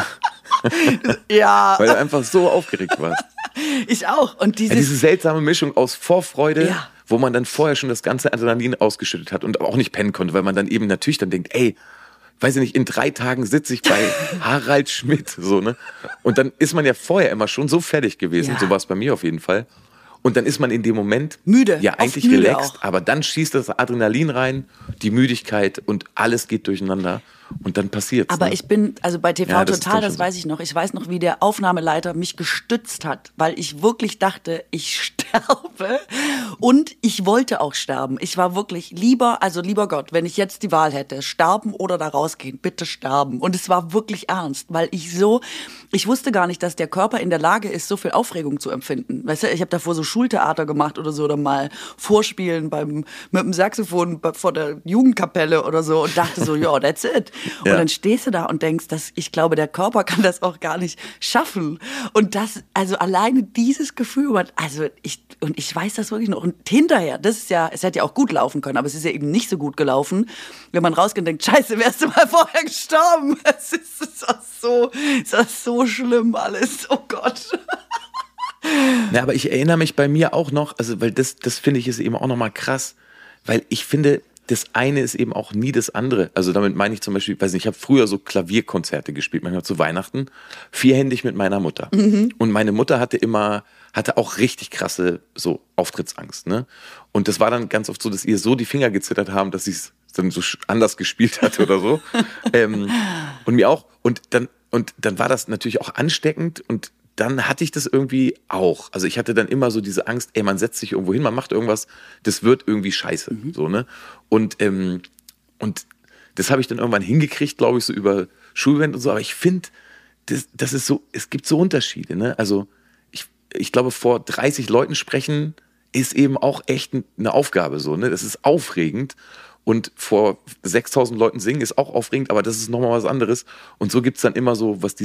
hat. Ja. Weil du einfach so aufgeregt warst. Ich auch. Und diese seltsame Mischung aus Vorfreude, wo man dann vorher schon das ganze Adrenalin ausgeschüttet hat und auch nicht pennen konnte, weil man dann eben natürlich dann denkt, ey, weiß ich nicht, in 3 Tagen sitze ich bei Harald Schmidt, so, ne? Und dann ist man ja vorher immer schon so fertig gewesen, so war es bei mir auf jeden Fall. Und dann ist man in dem Moment müde, ja eigentlich müde relaxed, aber dann schießt das Adrenalin rein, die Müdigkeit und alles geht durcheinander. Und dann passiert's. Aber ich bin, also bei TV Total, das weiß ich noch. Ich weiß noch, wie der Aufnahmeleiter mich gestützt hat, weil ich wirklich dachte, ich sterbe. Und ich wollte auch sterben. Ich war wirklich lieber Gott, wenn ich jetzt die Wahl hätte, sterben oder da rausgehen, bitte sterben. Und es war wirklich ernst, weil ich wusste gar nicht, dass der Körper in der Lage ist, so viel Aufregung zu empfinden. Weißt du, ich habe davor so Schultheater gemacht oder so, oder mal Vorspielen mit dem Saxophon vor der Jugendkapelle oder so und dachte so, ja, that's it. Und dann stehst du da und denkst, ich glaube, der Körper kann das auch gar nicht schaffen. Und also alleine dieses Gefühl, ich weiß das wirklich noch. Und hinterher, es hätte ja auch gut laufen können, aber es ist ja eben nicht so gut gelaufen, wenn man rausgeht und denkt, scheiße, wärst du mal vorher gestorben. Es war so schlimm alles, oh Gott. Ja, aber ich erinnere mich bei mir auch noch, also weil das finde ich ist eben auch nochmal krass, weil ich finde, das eine ist eben auch nie das andere. Also damit meine ich zum Beispiel, ich habe früher so Klavierkonzerte gespielt, manchmal zu Weihnachten, 4händig mit meiner Mutter. Mhm. Und meine Mutter hatte auch richtig krasse so Auftrittsangst, ne? Und das war dann ganz oft so, dass ihr so die Finger gezittert haben, dass sie es dann so anders gespielt hat oder so. Und mir auch. Und dann war das natürlich auch ansteckend und dann hatte ich das irgendwie auch. Also ich hatte dann immer so diese Angst, ey, man setzt sich irgendwo hin, man macht irgendwas, das wird irgendwie scheiße. So, ne? Und das habe ich dann irgendwann hingekriegt, glaube ich, so über Schulband und so. Aber ich finde, das ist so, es gibt so Unterschiede. Ne? Also ich glaube, vor 30 Leuten sprechen ist eben auch echt eine Aufgabe. So, ne? Das ist aufregend. Und vor 6.000 Leuten singen ist auch aufregend, aber das ist nochmal was anderes. Und so gibt es dann immer so, was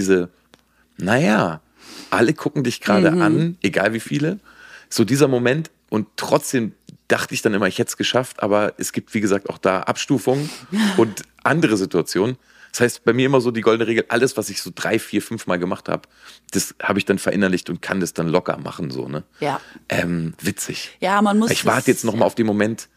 alle gucken dich gerade an, egal wie viele. So dieser Moment und trotzdem dachte ich dann immer, ich hätte es geschafft, aber es gibt, wie gesagt, auch da Abstufungen und andere Situationen. Das heißt, bei mir immer so die goldene Regel, alles, was ich so 3, 4, 5 Mal gemacht habe, das habe ich dann verinnerlicht und kann das dann locker machen, so, ne? Ja. Witzig. Ja, man muss. Ich warte jetzt nochmal auf den Moment,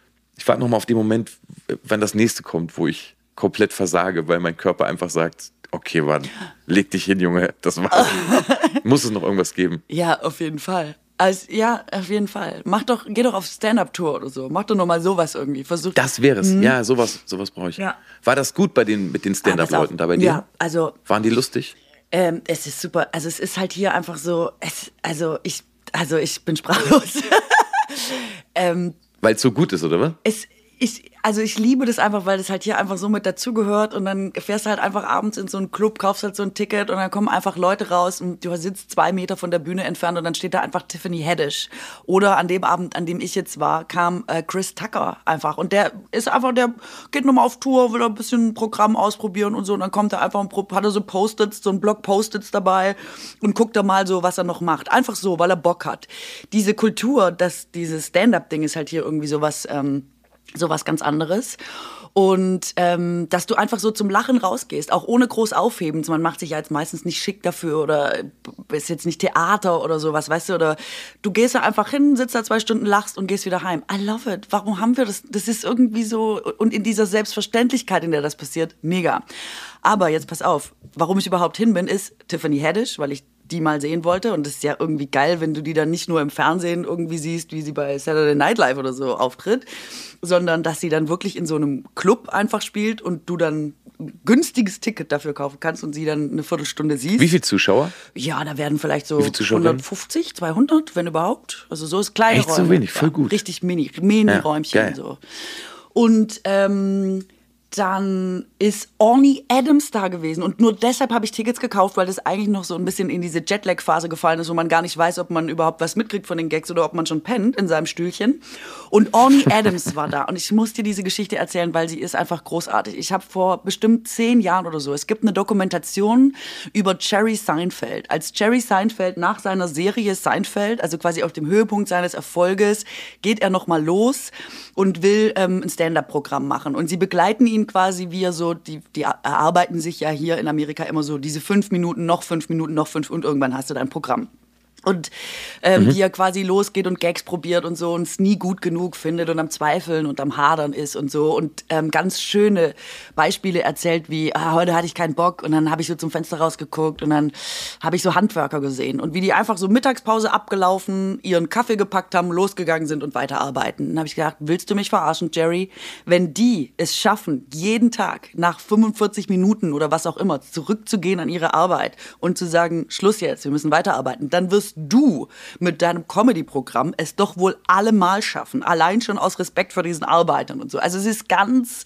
wann das nächste kommt, wo ich komplett versage, weil mein Körper einfach sagt, Okay, Mann, leg dich hin, Junge. Das war's. Muss es noch irgendwas geben? Ja, auf jeden Fall. Also, ja, auf jeden Fall. Geh doch auf Stand-Up-Tour oder so. Mach doch noch mal sowas irgendwie. Versuch. Das wäre es. Ja, sowas brauche ich. Ja. War das gut mit den Stand-Up-Leuten da bei dir? Ja, also. Waren die lustig? Es ist super. Also, es ist halt hier einfach so. Ich bin sprachlos. Weil es so gut ist, oder was? Ich liebe das einfach, weil das halt hier einfach so mit dazugehört und dann fährst du halt einfach abends in so einen Club, kaufst halt so ein Ticket und dann kommen einfach Leute raus und du sitzt 2 Meter von der Bühne entfernt und dann steht da einfach Tiffany Haddish. Oder an dem Abend, an dem ich jetzt war, kam Chris Tucker einfach und der geht nochmal auf Tour, will ein bisschen ein Programm ausprobieren und so und dann kommt er einfach und hat er so Post-its, so einen Block Post-its dabei und guckt da mal so, was er noch macht. Einfach so, weil er Bock hat. Diese Kultur, dieses Stand-Up-Ding ist halt hier irgendwie sowas ganz anderes. Und dass du einfach so zum Lachen rausgehst, auch ohne groß aufheben. Man macht sich ja jetzt meistens nicht schick dafür oder ist jetzt nicht Theater oder sowas, weißt du? Oder du gehst da einfach hin, sitzt da 2 Stunden, lachst und gehst wieder heim. I love it. Warum haben wir das? Das ist irgendwie so, und in dieser Selbstverständlichkeit, in der das passiert, mega. Aber jetzt pass auf, warum ich überhaupt hin bin, ist Tiffany Haddish, weil ich die mal sehen wollte. Und das ist ja irgendwie geil, wenn du die dann nicht nur im Fernsehen irgendwie siehst, wie sie bei Saturday Night Live oder so auftritt, sondern dass sie dann wirklich in so einem Club einfach spielt und du dann ein günstiges Ticket dafür kaufen kannst und sie dann eine Viertelstunde siehst. Wie viele Zuschauer? Ja, da werden vielleicht so 150, 200, wenn überhaupt. Also so ist kleine Echt Räume. So wenig, voll gut. Richtig Mini-Räumchen. Ja, so. Und dann ist Orny Adams da gewesen. Und nur deshalb habe ich Tickets gekauft, weil das eigentlich noch so ein bisschen in diese Jetlag-Phase gefallen ist, wo man gar nicht weiß, ob man überhaupt was mitkriegt von den Gags oder ob man schon pennt in seinem Stühlchen. Und Orny Adams war da. Und ich muss dir diese Geschichte erzählen, weil sie ist einfach großartig. Ich habe vor bestimmt 10 Jahren oder so, es gibt eine Dokumentation über Jerry Seinfeld. Als Jerry Seinfeld nach seiner Serie Seinfeld, also quasi auf dem Höhepunkt seines Erfolges, geht er nochmal los und will ein Stand-Up-Programm machen. Und sie begleiten ihn quasi, wie er so, die erarbeiten sich ja hier in Amerika immer so diese 5 Minuten, noch 5 Minuten, noch 5 und irgendwann hast du dein Programm. Und wie er quasi losgeht und Gags probiert und so und es nie gut genug findet und am Zweifeln und am Hadern ist und so. Und ganz schöne Beispiele erzählt wie, heute hatte ich keinen Bock und dann habe ich so zum Fenster rausgeguckt und dann habe ich so Handwerker gesehen. Und wie die einfach so Mittagspause abgelaufen, ihren Kaffee gepackt haben, losgegangen sind und weiterarbeiten. Dann habe ich gedacht, willst du mich verarschen, Jerry? Wenn die es schaffen, jeden Tag nach 45 Minuten oder was auch immer zurückzugehen an ihre Arbeit und zu sagen, Schluss jetzt, wir müssen weiterarbeiten, dann wirst du mit deinem Comedy-Programm es doch wohl allemal schaffen. Allein schon aus Respekt vor diesen Arbeitern und so. Also es ist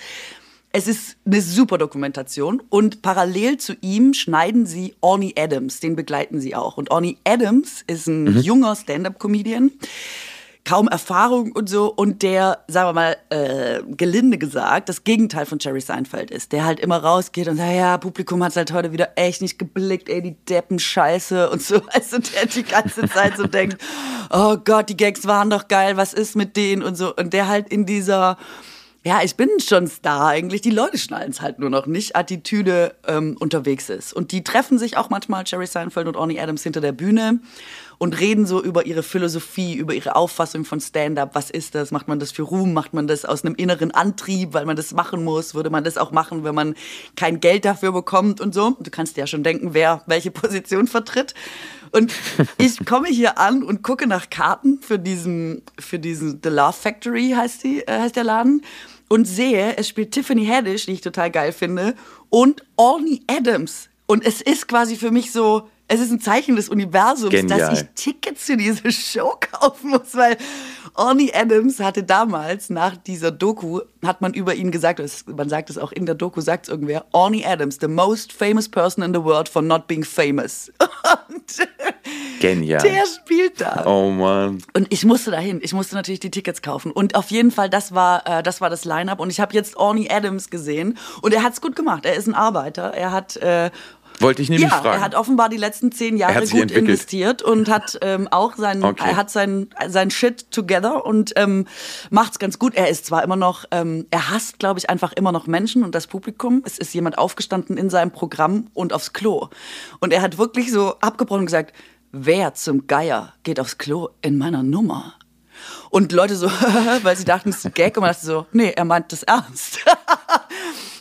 eine super Dokumentation und parallel zu ihm schneiden sie Orny Adams, den begleiten sie auch. Und Orny Adams ist ein junger Stand-up-Comedian, kaum Erfahrung und so und der, sagen wir mal, gelinde gesagt, das Gegenteil von Jerry Seinfeld ist, der halt immer rausgeht und sagt, ja, Publikum hat's halt heute wieder echt nicht geblickt, ey, die Deppen-Scheiße und so, also der die ganze Zeit so denkt, oh Gott, die Gags waren doch geil, was ist mit denen und so und der halt in dieser, ja, ich bin schon Star eigentlich, die Leute schnallen es halt nur noch nicht, Attitüde unterwegs ist. Und die treffen sich auch manchmal, Jerry Seinfeld und Orny Adams, hinter der Bühne und reden so über ihre Philosophie, über ihre Auffassung von Stand-up. Was ist das? Macht man das für Ruhm? Macht man das aus einem inneren Antrieb, weil man das machen muss? Würde man das auch machen, wenn man kein Geld dafür bekommt und so? Du kannst dir ja schon denken, wer welche Position vertritt. Und ich komme hier an und gucke nach Karten für diesen The Love Factory heißt der Laden und sehe, es spielt Tiffany Haddish, die ich total geil finde, und Orny Adams. Und es ist quasi für mich so, es ist ein Zeichen des Universums, genial, dass ich Tickets für diese Show kaufen muss, weil Orny Adams hatte damals, nach dieser Doku, hat man über ihn gesagt, man sagt es auch in der Doku, sagt es irgendwer, Orny Adams, the most famous person in the world for not being famous. Und genial. Der spielt da. Oh Mann. Und ich musste dahin, ich musste natürlich die Tickets kaufen. Und auf jeden Fall, das war das Line-Up. Und ich habe jetzt Orny Adams gesehen und er hat's gut gemacht. Er ist ein Arbeiter, er hat... Wollte ich nämlich fragen. Er hat offenbar die letzten 10 Jahre gut investiert und hat auch er hat sein Shit together und macht's ganz gut. Er ist zwar immer noch, er hasst, glaube ich, einfach immer noch Menschen und das Publikum. Es ist jemand aufgestanden in seinem Programm und aufs Klo. Und er hat wirklich so abgebrochen und gesagt, wer zum Geier geht aufs Klo in meiner Nummer? Und Leute so, weil sie dachten, es ist ein Gag und man dachte so, nee, er meint das ernst.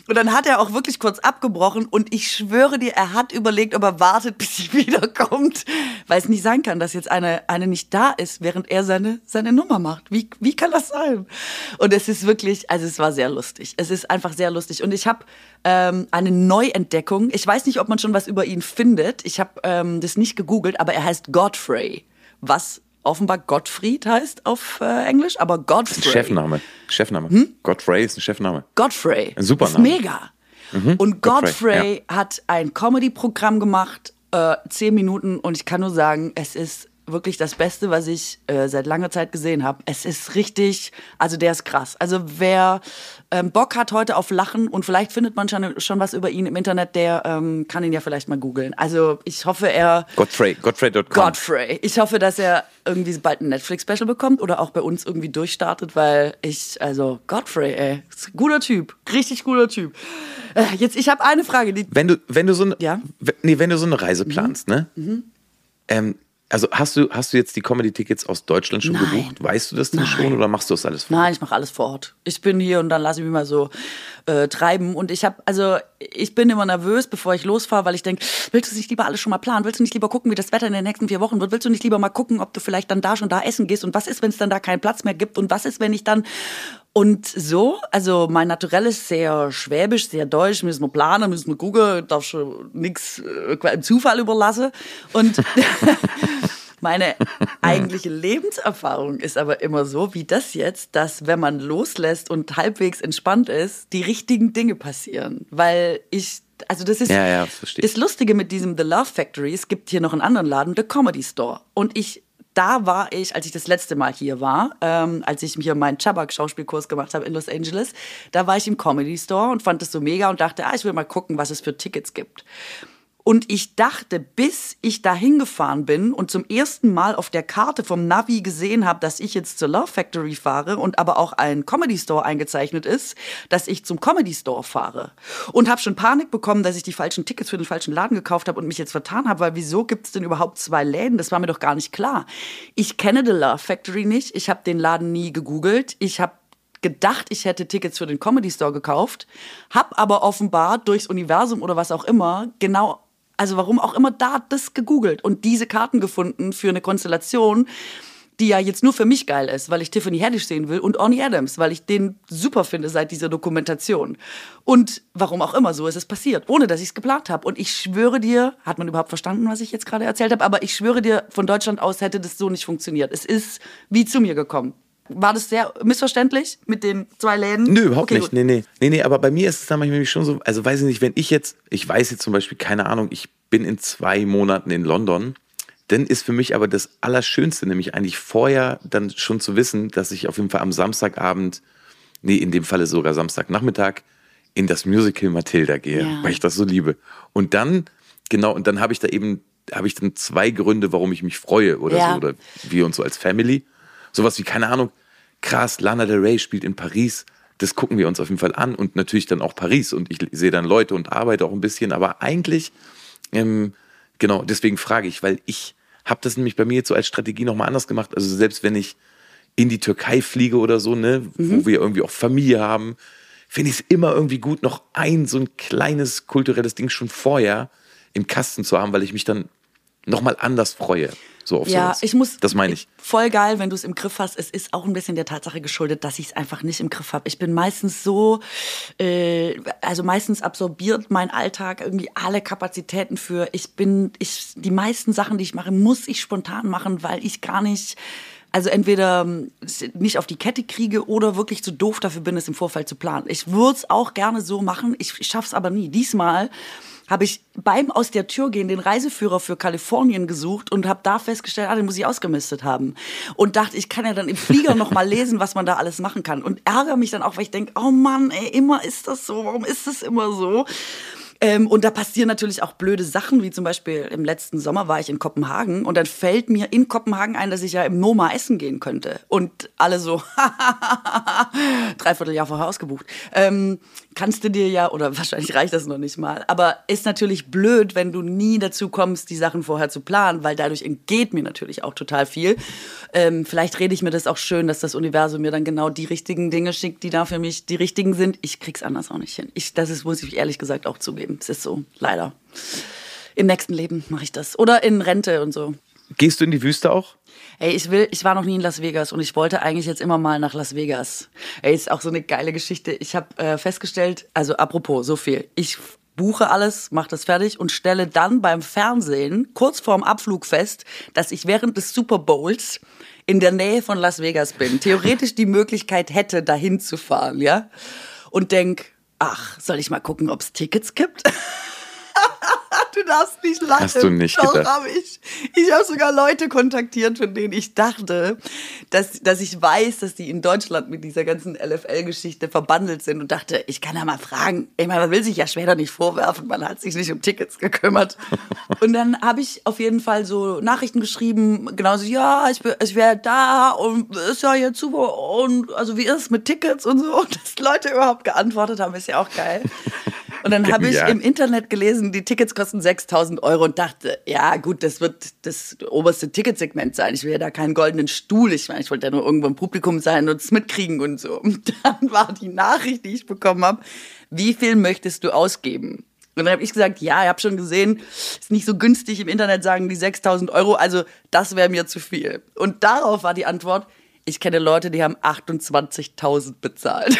Und dann hat er auch wirklich kurz abgebrochen und ich schwöre dir, er hat überlegt, ob er wartet, bis sie wiederkommt. Weil es nicht sein kann, dass jetzt eine nicht da ist, während er seine Nummer macht. Wie kann das sein? Und es ist wirklich, also es war sehr lustig. Es ist einfach sehr lustig. Und ich habe eine Neuentdeckung. Ich weiß nicht, ob man schon was über ihn findet. Ich habe das nicht gegoogelt, aber er heißt Godfrey. Was offenbar Gottfried heißt auf Englisch, aber Godfrey. Chefname. Godfrey ist ein Chefname. Godfrey. Ein super ist Name. Mega. Und Godfrey hat ein Comedy-Programm gemacht, 10 Minuten, und ich kann nur sagen, es ist wirklich das Beste, was ich seit langer Zeit gesehen habe. Es ist richtig, also der ist krass. Also wer Bock hat heute auf Lachen und vielleicht findet man schon was über ihn im Internet, der kann ihn ja vielleicht mal googeln. Also ich hoffe, Godfrey.com. Godfrey. Ich hoffe, dass er irgendwie bald ein Netflix-Special bekommt oder auch bei uns irgendwie durchstartet, weil Godfrey, ey, ist ein guter Typ. Richtig guter Typ. Jetzt, ich habe eine Frage. Wenn du so eine Reise planst, ne? Also hast du jetzt die Comedy-Tickets aus Deutschland schon gebucht? Weißt du das denn schon oder machst du das alles vor Ort? Nein, ich mache alles vor Ort. Ich bin hier und dann lasse ich mich mal so treiben. Und ich bin immer nervös, bevor ich losfahre, weil ich denke, willst du nicht lieber alles schon mal planen? Willst du nicht lieber gucken, wie das Wetter in den nächsten 4 Wochen wird? Willst du nicht lieber mal gucken, ob du vielleicht dann da schon da essen gehst? Und was ist, wenn es dann da keinen Platz mehr gibt? Und was ist, wenn ich dann... Und so, also mein Naturell ist sehr schwäbisch, sehr deutsch, müssen wir planen, müssen wir gucken, darf schon nichts im Zufall überlassen. Und meine eigentliche Lebenserfahrung ist aber immer so, wie das jetzt, dass wenn man loslässt und halbwegs entspannt ist, die richtigen Dinge passieren. Weil das ist das Lustige mit diesem The Love Factory, es gibt hier noch einen anderen Laden, The Comedy Store. Und da war ich, als ich das letzte Mal hier war, als ich hier meinen Chabak-Schauspielkurs gemacht habe in Los Angeles, da war ich im Comedy Store und fand das so mega und dachte, ich will mal gucken, was es für Tickets gibt. Und ich dachte, bis ich da hingefahren bin und zum ersten Mal auf der Karte vom Navi gesehen habe, dass ich jetzt zur Love Factory fahre und aber auch ein Comedy Store eingezeichnet ist, dass ich zum Comedy Store fahre. Und habe schon Panik bekommen, dass ich die falschen Tickets für den falschen Laden gekauft habe und mich jetzt vertan habe, weil wieso gibt es denn überhaupt 2 Läden? Das war mir doch gar nicht klar. Ich kenne The Love Factory nicht, ich habe den Laden nie gegoogelt, ich habe gedacht, ich hätte Tickets für den Comedy Store gekauft, habe aber offenbar durchs Universum oder was auch immer warum auch immer da das gegoogelt und diese Karten gefunden für eine Konstellation, die ja jetzt nur für mich geil ist, weil ich Tiffany Haddish sehen will und Orny Adams, weil ich den super finde seit dieser Dokumentation. Und warum auch immer, so ist es passiert, ohne dass ich es geplant habe. Und ich schwöre dir, hat man überhaupt verstanden, was ich jetzt gerade erzählt habe, aber ich schwöre dir, von Deutschland aus hätte das so nicht funktioniert. Es ist wie zu mir gekommen. War das sehr missverständlich mit den 2 Läden? Nö, überhaupt nicht. Nee, aber bei mir ist es dann manchmal schon so, also weiß ich nicht, wenn ich weiß jetzt zum Beispiel, keine Ahnung, ich bin in 2 Monaten in London, dann ist für mich aber das Allerschönste, nämlich eigentlich vorher dann schon zu wissen, dass ich auf jeden Fall am Samstagabend, in dem Falle sogar Samstagnachmittag, in das Musical Matilda gehe, weil ich das so liebe. Und dann, dann habe ich dann 2 Gründe, warum ich mich freue oder so, oder wir uns so als Family. Sowas wie, keine Ahnung, krass, Lana Del Rey spielt in Paris, das gucken wir uns auf jeden Fall an und natürlich dann auch Paris und ich sehe dann Leute und arbeite auch ein bisschen, aber eigentlich, deswegen frage ich, weil ich habe das nämlich bei mir jetzt so als Strategie nochmal anders gemacht, also selbst wenn ich in die Türkei fliege oder so, wo wir irgendwie auch Familie haben, finde ich es immer irgendwie gut, noch so ein kleines kulturelles Ding schon vorher im Kasten zu haben, weil ich mich dann nochmal anders freue. So auf sowas. Das meine ich. Voll geil, wenn du es im Griff hast. Es ist auch ein bisschen der Tatsache geschuldet, dass ich es einfach nicht im Griff habe. Ich bin meistens so, meistens absorbiert mein Alltag irgendwie alle Kapazitäten die meisten Sachen, die ich mache, muss ich spontan machen, weil ich gar nicht, also entweder nicht auf die Kette kriege oder wirklich zu doof dafür bin, es im Vorfeld zu planen. Ich würde es auch gerne so machen, ich schaff's aber nie. Diesmal habe ich beim aus der Tür gehen den Reiseführer für Kalifornien gesucht und habe da festgestellt, den muss ich ausgemistet haben. Und dachte, ich kann ja dann im Flieger noch mal lesen, was man da alles machen kann. Und ärgere mich dann auch, weil ich denke, oh Mann, ey, immer ist das so, warum ist das immer so? Und da passieren natürlich auch blöde Sachen, wie zum Beispiel im letzten Sommer war ich in Kopenhagen und dann fällt mir in Kopenhagen ein, dass ich ja im Noma essen gehen könnte. Und alle so, 3/4 Jahr vorher ausgebucht. Kannst du dir ja, oder wahrscheinlich reicht das noch nicht mal, aber ist natürlich blöd, wenn du nie dazu kommst, die Sachen vorher zu planen, weil dadurch entgeht mir natürlich auch total viel. Vielleicht rede ich mir das auch schön, dass das Universum mir dann genau die richtigen Dinge schickt, die da für mich die richtigen sind. Ich krieg's anders auch nicht hin. Muss ich ehrlich gesagt auch zugeben. Es ist so, leider. Im nächsten Leben mache ich das. Oder in Rente und so. Gehst du in die Wüste auch? Ey, ich war noch nie in Las Vegas und ich wollte eigentlich jetzt immer mal nach Las Vegas. Ey, ist auch so eine geile Geschichte. Ich habe festgestellt, also apropos, so viel. Ich buche alles, mache das fertig und stelle dann beim Fernsehen kurz vorm Abflug fest, dass ich während des Super Bowls in der Nähe von Las Vegas bin. Theoretisch die Möglichkeit hätte, dahin zu fahren, ja? Und denk, ach, soll ich mal gucken, ob es Tickets gibt? Du darfst nicht lachen. Hast du nicht Doch, gedacht? habe ich. Ich habe sogar Leute kontaktiert, von denen ich dachte, dass ich weiß, dass die in Deutschland mit dieser ganzen LFL-Geschichte verbandelt sind und dachte, ich kann ja mal fragen. Ich meine, man will sich ja später nicht vorwerfen, man hat sich nicht um Tickets gekümmert. Und dann habe ich auf jeden Fall so Nachrichten geschrieben, genauso, ja, ich wäre da und ist ja jetzt super und also wie ist es mit Tickets und so. Und dass Leute überhaupt geantwortet haben, ist ja auch geil. Und dann habe ich im Internet gelesen, die Tickets kosten 6.000 € und dachte, ja gut, das wird das oberste Ticketsegment sein. Ich will ja da keinen goldenen Stuhl. Ich meine, ich wollte ja nur irgendwo im Publikum sein und es mitkriegen und so. Und dann war die Nachricht, die ich bekommen habe, wie viel möchtest du ausgeben? Und dann habe ich gesagt, ja, ich habe schon gesehen, ist nicht so günstig, im Internet sagen die 6.000 €, also das wäre mir zu viel. Und darauf war die Antwort, ich kenne Leute, die haben 28.000 bezahlt.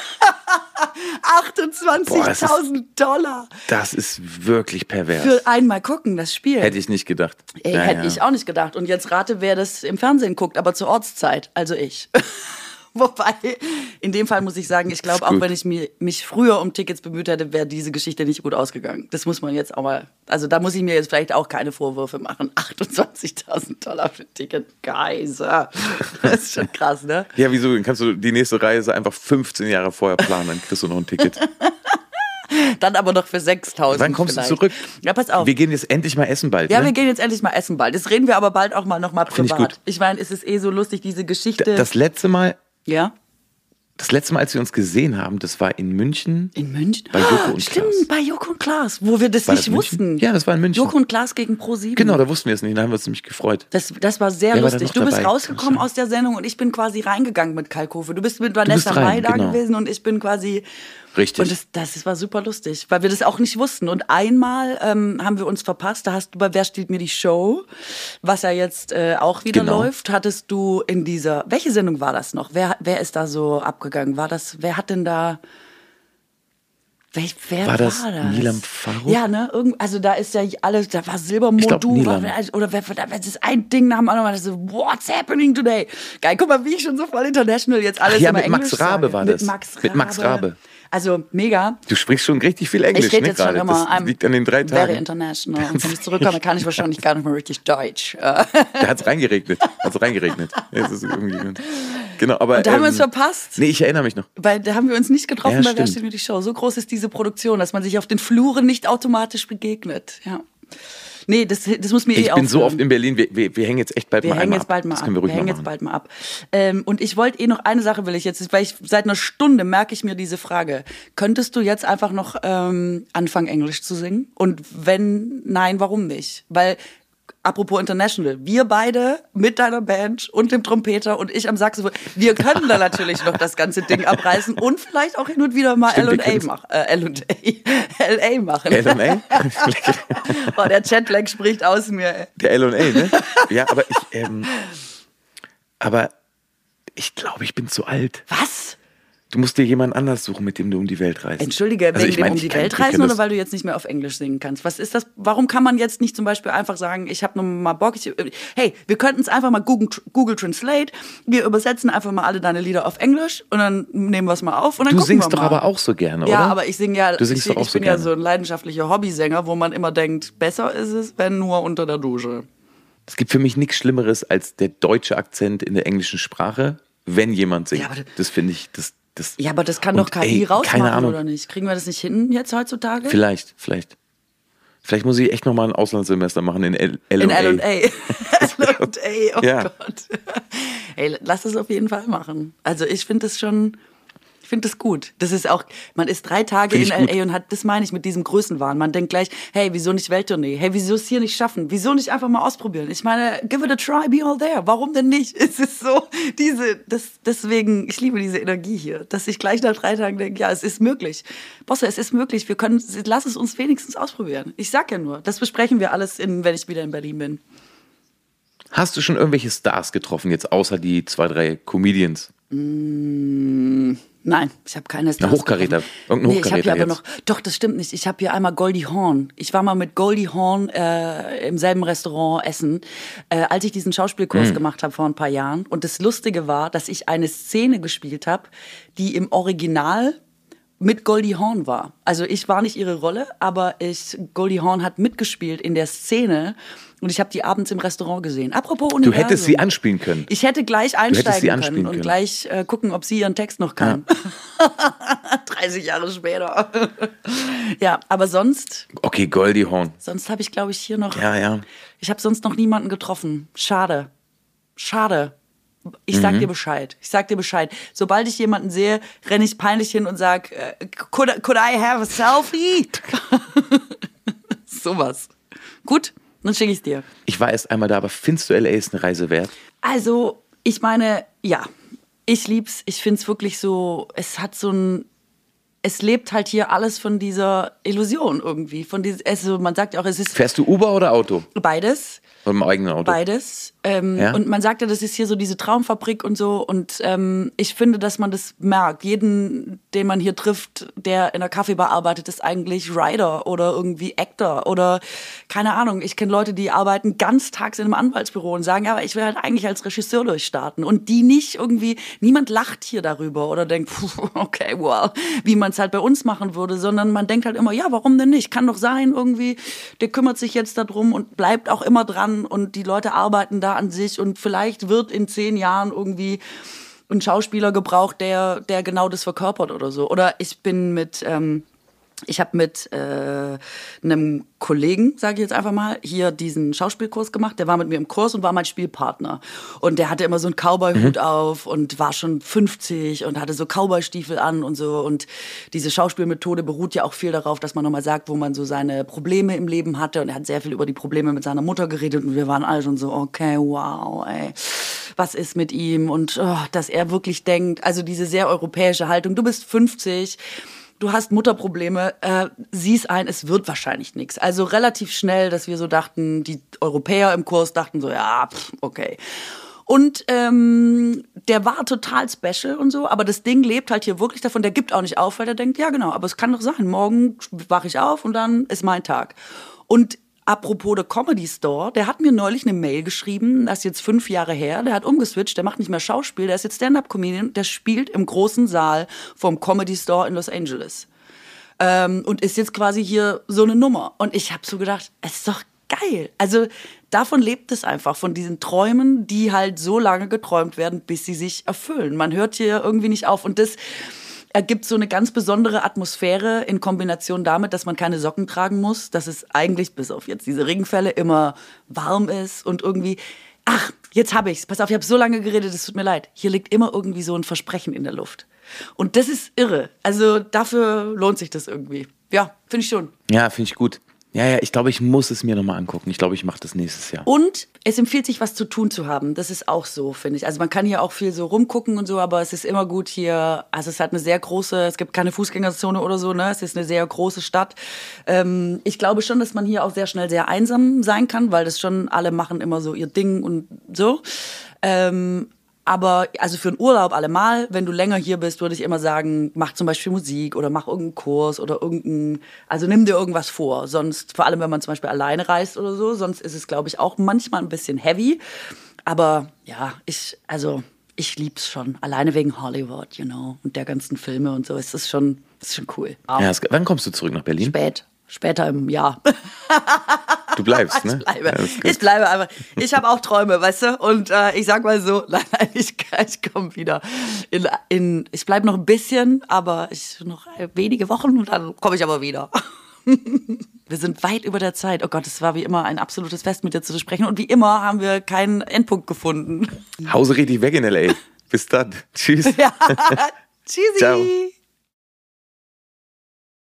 28.000 $. Das ist wirklich pervers. Für einmal gucken, das Spiel. Hätte ich nicht gedacht. Ey, hätte ich auch nicht gedacht. Und jetzt rate, wer das im Fernsehen guckt, aber zur Ortszeit. Also ich. Wobei, in dem Fall muss ich sagen, ich glaube, auch wenn ich mich früher um Tickets bemüht hätte, wäre diese Geschichte nicht gut ausgegangen. Das muss man jetzt auch mal, also da muss ich mir jetzt vielleicht auch keine Vorwürfe machen. 28.000 $ für Ticket, Geiser. Das ist schon krass, ne? Ja, wieso? Dann kannst du die nächste Reise einfach 15 Jahre vorher planen, dann kriegst du noch ein Ticket. Dann aber noch für 6.000. Wann kommst du zurück? Ja, pass auf. Wir gehen jetzt endlich mal essen bald. Ja, ne? wir gehen jetzt endlich mal essen bald. Das reden wir aber bald auch mal nochmal privat. Ich meine, es ist so lustig, diese Geschichte. Das letzte Mal, ja? Das letzte Mal, als wir uns gesehen haben, das war in München. In München? Bei Joko und Stimmt, Klaas. bei Joko und Klaas, wo wir das nicht wussten. Ja, das war in München. Joko und Klaas gegen Pro7. Genau, da wussten wir es nicht, da haben wir uns nämlich gefreut. Das war sehr lustig. Du bist rausgekommen aus der Sendung und ich bin quasi reingegangen mit Kalkofe. Du bist mit Vanessa Mai da gewesen und ich bin quasi... Richtig. Und das war super lustig, weil wir das auch nicht wussten. Und einmal haben wir uns verpasst, da hast du bei Wer stiehlt mir die Show, was ja jetzt auch wieder läuft, hattest du in dieser, welche Sendung war das noch? Wer ist da so abgegangen? Wer hat denn da, wer war das? Nilam Faruk? Ja, ne? Also da ist ja alles, da war Silbermodu, oder das ist ein Ding nach dem anderen, das so, what's happening today? Geil, guck mal, wie ich schon so voll international jetzt alles immer Englisch mit Max Rabe sage. war das. Mit Max Rabe. Also mega. Du sprichst schon richtig viel Englisch, ich rede jetzt schon immer, das liegt an den 3 Tagen. Very international. Und wenn ich zurückkomme, kann ich wahrscheinlich gar nicht mehr richtig Deutsch. Da hat's reingeregnet. Das ist irgendwie, genau, aber, und da haben wir uns verpasst. Nee, ich erinnere mich noch. Weil da haben wir uns nicht getroffen bei Wer stiehlt mir die Show. So groß ist diese Produktion, dass man sich auf den Fluren nicht automatisch begegnet. Ja. Nee, das muss mir Ich bin so oft in Berlin, wir hängen jetzt echt bald mal ab. Das können wir ruhig jetzt bald mal ab. Und ich wollte noch eine Sache weil ich seit einer Stunde merke ich mir diese Frage. Könntest du jetzt einfach noch anfangen, Englisch zu singen? Und wenn nein, warum nicht? Weil, apropos international, wir beide mit deiner Band und dem Trompeter und ich am Saxophon, wir können da natürlich noch das ganze Ding abreißen und vielleicht auch hin und wieder mal L&A machen. L&A machen. L&A? Oh, der Chatlag spricht aus mir. Der L&A, ne? Ja, aber ich glaube, ich bin zu alt. Was? Du musst dir jemanden anders suchen, mit dem du um die Welt reist. Entschuldige, wegen dem um die Welt reisen oder weil du jetzt nicht mehr auf Englisch singen kannst? Was ist das? Warum kann man jetzt nicht zum Beispiel einfach sagen, ich habe noch mal Bock, hey, wir könnten es einfach mal Google Translate, wir übersetzen einfach mal alle deine Lieder auf Englisch und dann nehmen wir es mal auf und dann gucken wir mal. Du singst doch aber auch so gerne, oder? Ja, aber ich singe ja, ich bin ja so ein leidenschaftlicher Hobbysänger, wo man immer denkt, besser ist es, wenn nur unter der Dusche. Es gibt für mich nichts Schlimmeres als der deutsche Akzent in der englischen Sprache, wenn jemand singt. Ja, das finde ich, Ja, aber das kann doch KI rausmachen, oder nicht? Kriegen wir das nicht hin jetzt heutzutage? Vielleicht. Vielleicht muss ich echt nochmal ein Auslandssemester machen in L&A. In L&A. L&A, oh ja. Gott. Ey, lass das auf jeden Fall machen. Also ich finde das schon... Ich finde das gut. Das ist auch, man ist 3 Tage in L.A. und hat, das meine ich mit diesem Größenwahn. Man denkt gleich, hey, wieso nicht Welttournee? Hey, wieso es hier nicht schaffen? Wieso nicht einfach mal ausprobieren? Ich meine, give it a try, be all there. Warum denn nicht? Es ist so, deswegen, ich liebe diese Energie hier, dass ich gleich nach 3 Tagen denke, ja, es ist möglich. Bosse, es ist möglich. Lass es uns wenigstens ausprobieren. Ich sag ja nur, das besprechen wir alles, wenn ich wieder in Berlin bin. Hast du schon irgendwelche Stars getroffen, jetzt außer die 2, 3 Comedians? Nein, ich habe keine Stars. Hochkaräter. Irgendein Hochkaräter ich habe hier aber jetzt. noch. Doch, das stimmt nicht. Ich habe hier einmal Goldie Hawn. Ich war mal mit Goldie Hawn im selben Restaurant essen, als ich diesen Schauspielkurs gemacht habe vor ein paar Jahren. Und das Lustige war, dass ich eine Szene gespielt habe, die im Original mit Goldie Hawn war. Also ich war nicht ihre Rolle, aber Goldie Hawn hat mitgespielt in der Szene. Und ich habe die abends im Restaurant gesehen. Apropos Universum. Du hättest sie anspielen können. Ich hätte gleich einsteigen können und gleich gucken, ob sie ihren Text noch kann. Ja. 30 Jahre später. Ja, aber sonst... Okay, Goldie Hawn. Sonst habe ich, glaube ich, hier noch... Ja. Ich habe sonst noch niemanden getroffen. Schade. Ich sag dir Bescheid. Sobald ich jemanden sehe, renne ich peinlich hin und sag, could I have a selfie? Sowas. Gut? Dann schicke ich es dir. Ich war erst einmal da, aber findest du, L.A. ist eine Reise wert? Also, ich meine, ja. Ich lieb's. Ich find's wirklich so, es lebt halt hier alles von dieser Illusion irgendwie. Also man sagt ja auch, es ist... Fährst du Uber oder Auto? Beides. Oder im eigenen Auto? Beides. Ja? Und man sagt ja, das ist hier so diese Traumfabrik und so. Und ich finde, dass man das merkt. Jeden, den man hier trifft, der in einer Kaffeebar arbeitet, ist eigentlich Writer oder irgendwie Actor oder keine Ahnung. Ich kenne Leute, die arbeiten ganztags in einem Anwaltsbüro und sagen, ja, aber ich will halt eigentlich als Regisseur durchstarten. Und die nicht irgendwie, niemand lacht hier darüber oder denkt, okay, wow, wie man es halt bei uns machen würde, sondern man denkt halt immer, ja, warum denn nicht? Kann doch sein irgendwie, der kümmert sich jetzt darum und bleibt auch immer dran und die Leute arbeiten da an sich und vielleicht wird in 10 Jahren irgendwie ein Schauspieler gebraucht, der genau das verkörpert oder so. Oder ich habe mit einem Kollegen, sage ich jetzt einfach mal, hier diesen Schauspielkurs gemacht. Der war mit mir im Kurs und war mein Spielpartner. Und der hatte immer so einen Cowboy-Hut auf und war schon 50 und hatte so Cowboy-Stiefel an und so. Und diese Schauspielmethode beruht ja auch viel darauf, dass man nochmal sagt, wo man so seine Probleme im Leben hatte. Und er hat sehr viel über die Probleme mit seiner Mutter geredet. Und wir waren alle schon so, okay, wow, ey, was ist mit ihm? Und dass er wirklich denkt, also diese sehr europäische Haltung, du bist 50, du hast Mutterprobleme, sieh's ein, es wird wahrscheinlich nichts. Also relativ schnell, dass wir so dachten, die Europäer im Kurs dachten so, ja, okay. Und der war total special und so, aber das Ding lebt halt hier wirklich davon, der gibt auch nicht auf, weil der denkt, ja genau, aber es kann doch sein, morgen wache ich auf und dann ist mein Tag. Und apropos der Comedy Store, der hat mir neulich eine Mail geschrieben, das ist jetzt 5 Jahre her, der hat umgeswitcht, der macht nicht mehr Schauspiel, der ist jetzt Stand-Up-Comedian, der spielt im großen Saal vom Comedy Store in Los Angeles. Und ist jetzt quasi hier so eine Nummer. Und ich habe so gedacht, es ist doch geil. Also davon lebt es einfach, von diesen Träumen, die halt so lange geträumt werden, bis sie sich erfüllen. Man hört hier irgendwie nicht auf und das ergibt so eine ganz besondere Atmosphäre in Kombination damit, dass man keine Socken tragen muss, dass es eigentlich, bis auf jetzt diese Regenfälle, immer warm ist und irgendwie, ach, jetzt habe ich's. Pass auf, ich habe so lange geredet, es tut mir leid. Hier liegt immer irgendwie so ein Versprechen in der Luft. Und das ist irre. Also dafür lohnt sich das irgendwie. Ja, finde ich schon. Ja, finde ich gut. Ja, ich glaube, ich muss es mir nochmal angucken. Ich glaube, ich mache das nächstes Jahr. Und es empfiehlt sich, was zu tun zu haben. Das ist auch so, finde ich. Also man kann hier auch viel so rumgucken und so, aber es ist immer gut hier. Also es hat eine sehr große, es gibt keine Fußgängerzone oder so, ne? Es ist eine sehr große Stadt. Ich glaube schon, dass man hier auch sehr schnell sehr einsam sein kann, weil das schon alle machen immer so ihr Ding und so. Aber also für einen Urlaub allemal, wenn du länger hier bist, würde ich immer sagen, mach zum Beispiel Musik oder mach irgendeinen Kurs oder also nimm dir irgendwas vor. Sonst, vor allem wenn man zum Beispiel alleine reist oder so, sonst ist es, glaube ich, auch manchmal ein bisschen heavy. Aber ja, ich lieb's schon. Alleine wegen Hollywood, und der ganzen Filme und so. Es ist schon cool. Ja, wann kommst du zurück nach Berlin? Später im Jahr. Du bleibst, ne? Ich bleibe einfach. Ich habe auch Träume, weißt du? Und ich sag mal so, nein, ich komme wieder. Ich bleibe noch ein bisschen, aber noch wenige Wochen und dann komme ich aber wieder. Wir sind weit über der Zeit. Oh Gott, es war wie immer ein absolutes Fest, mit dir zu sprechen. Und wie immer haben wir keinen Endpunkt gefunden. Hause richtig weg in L.A. Bis dann. Tschüss. Ja. Tschüssi. Ciao.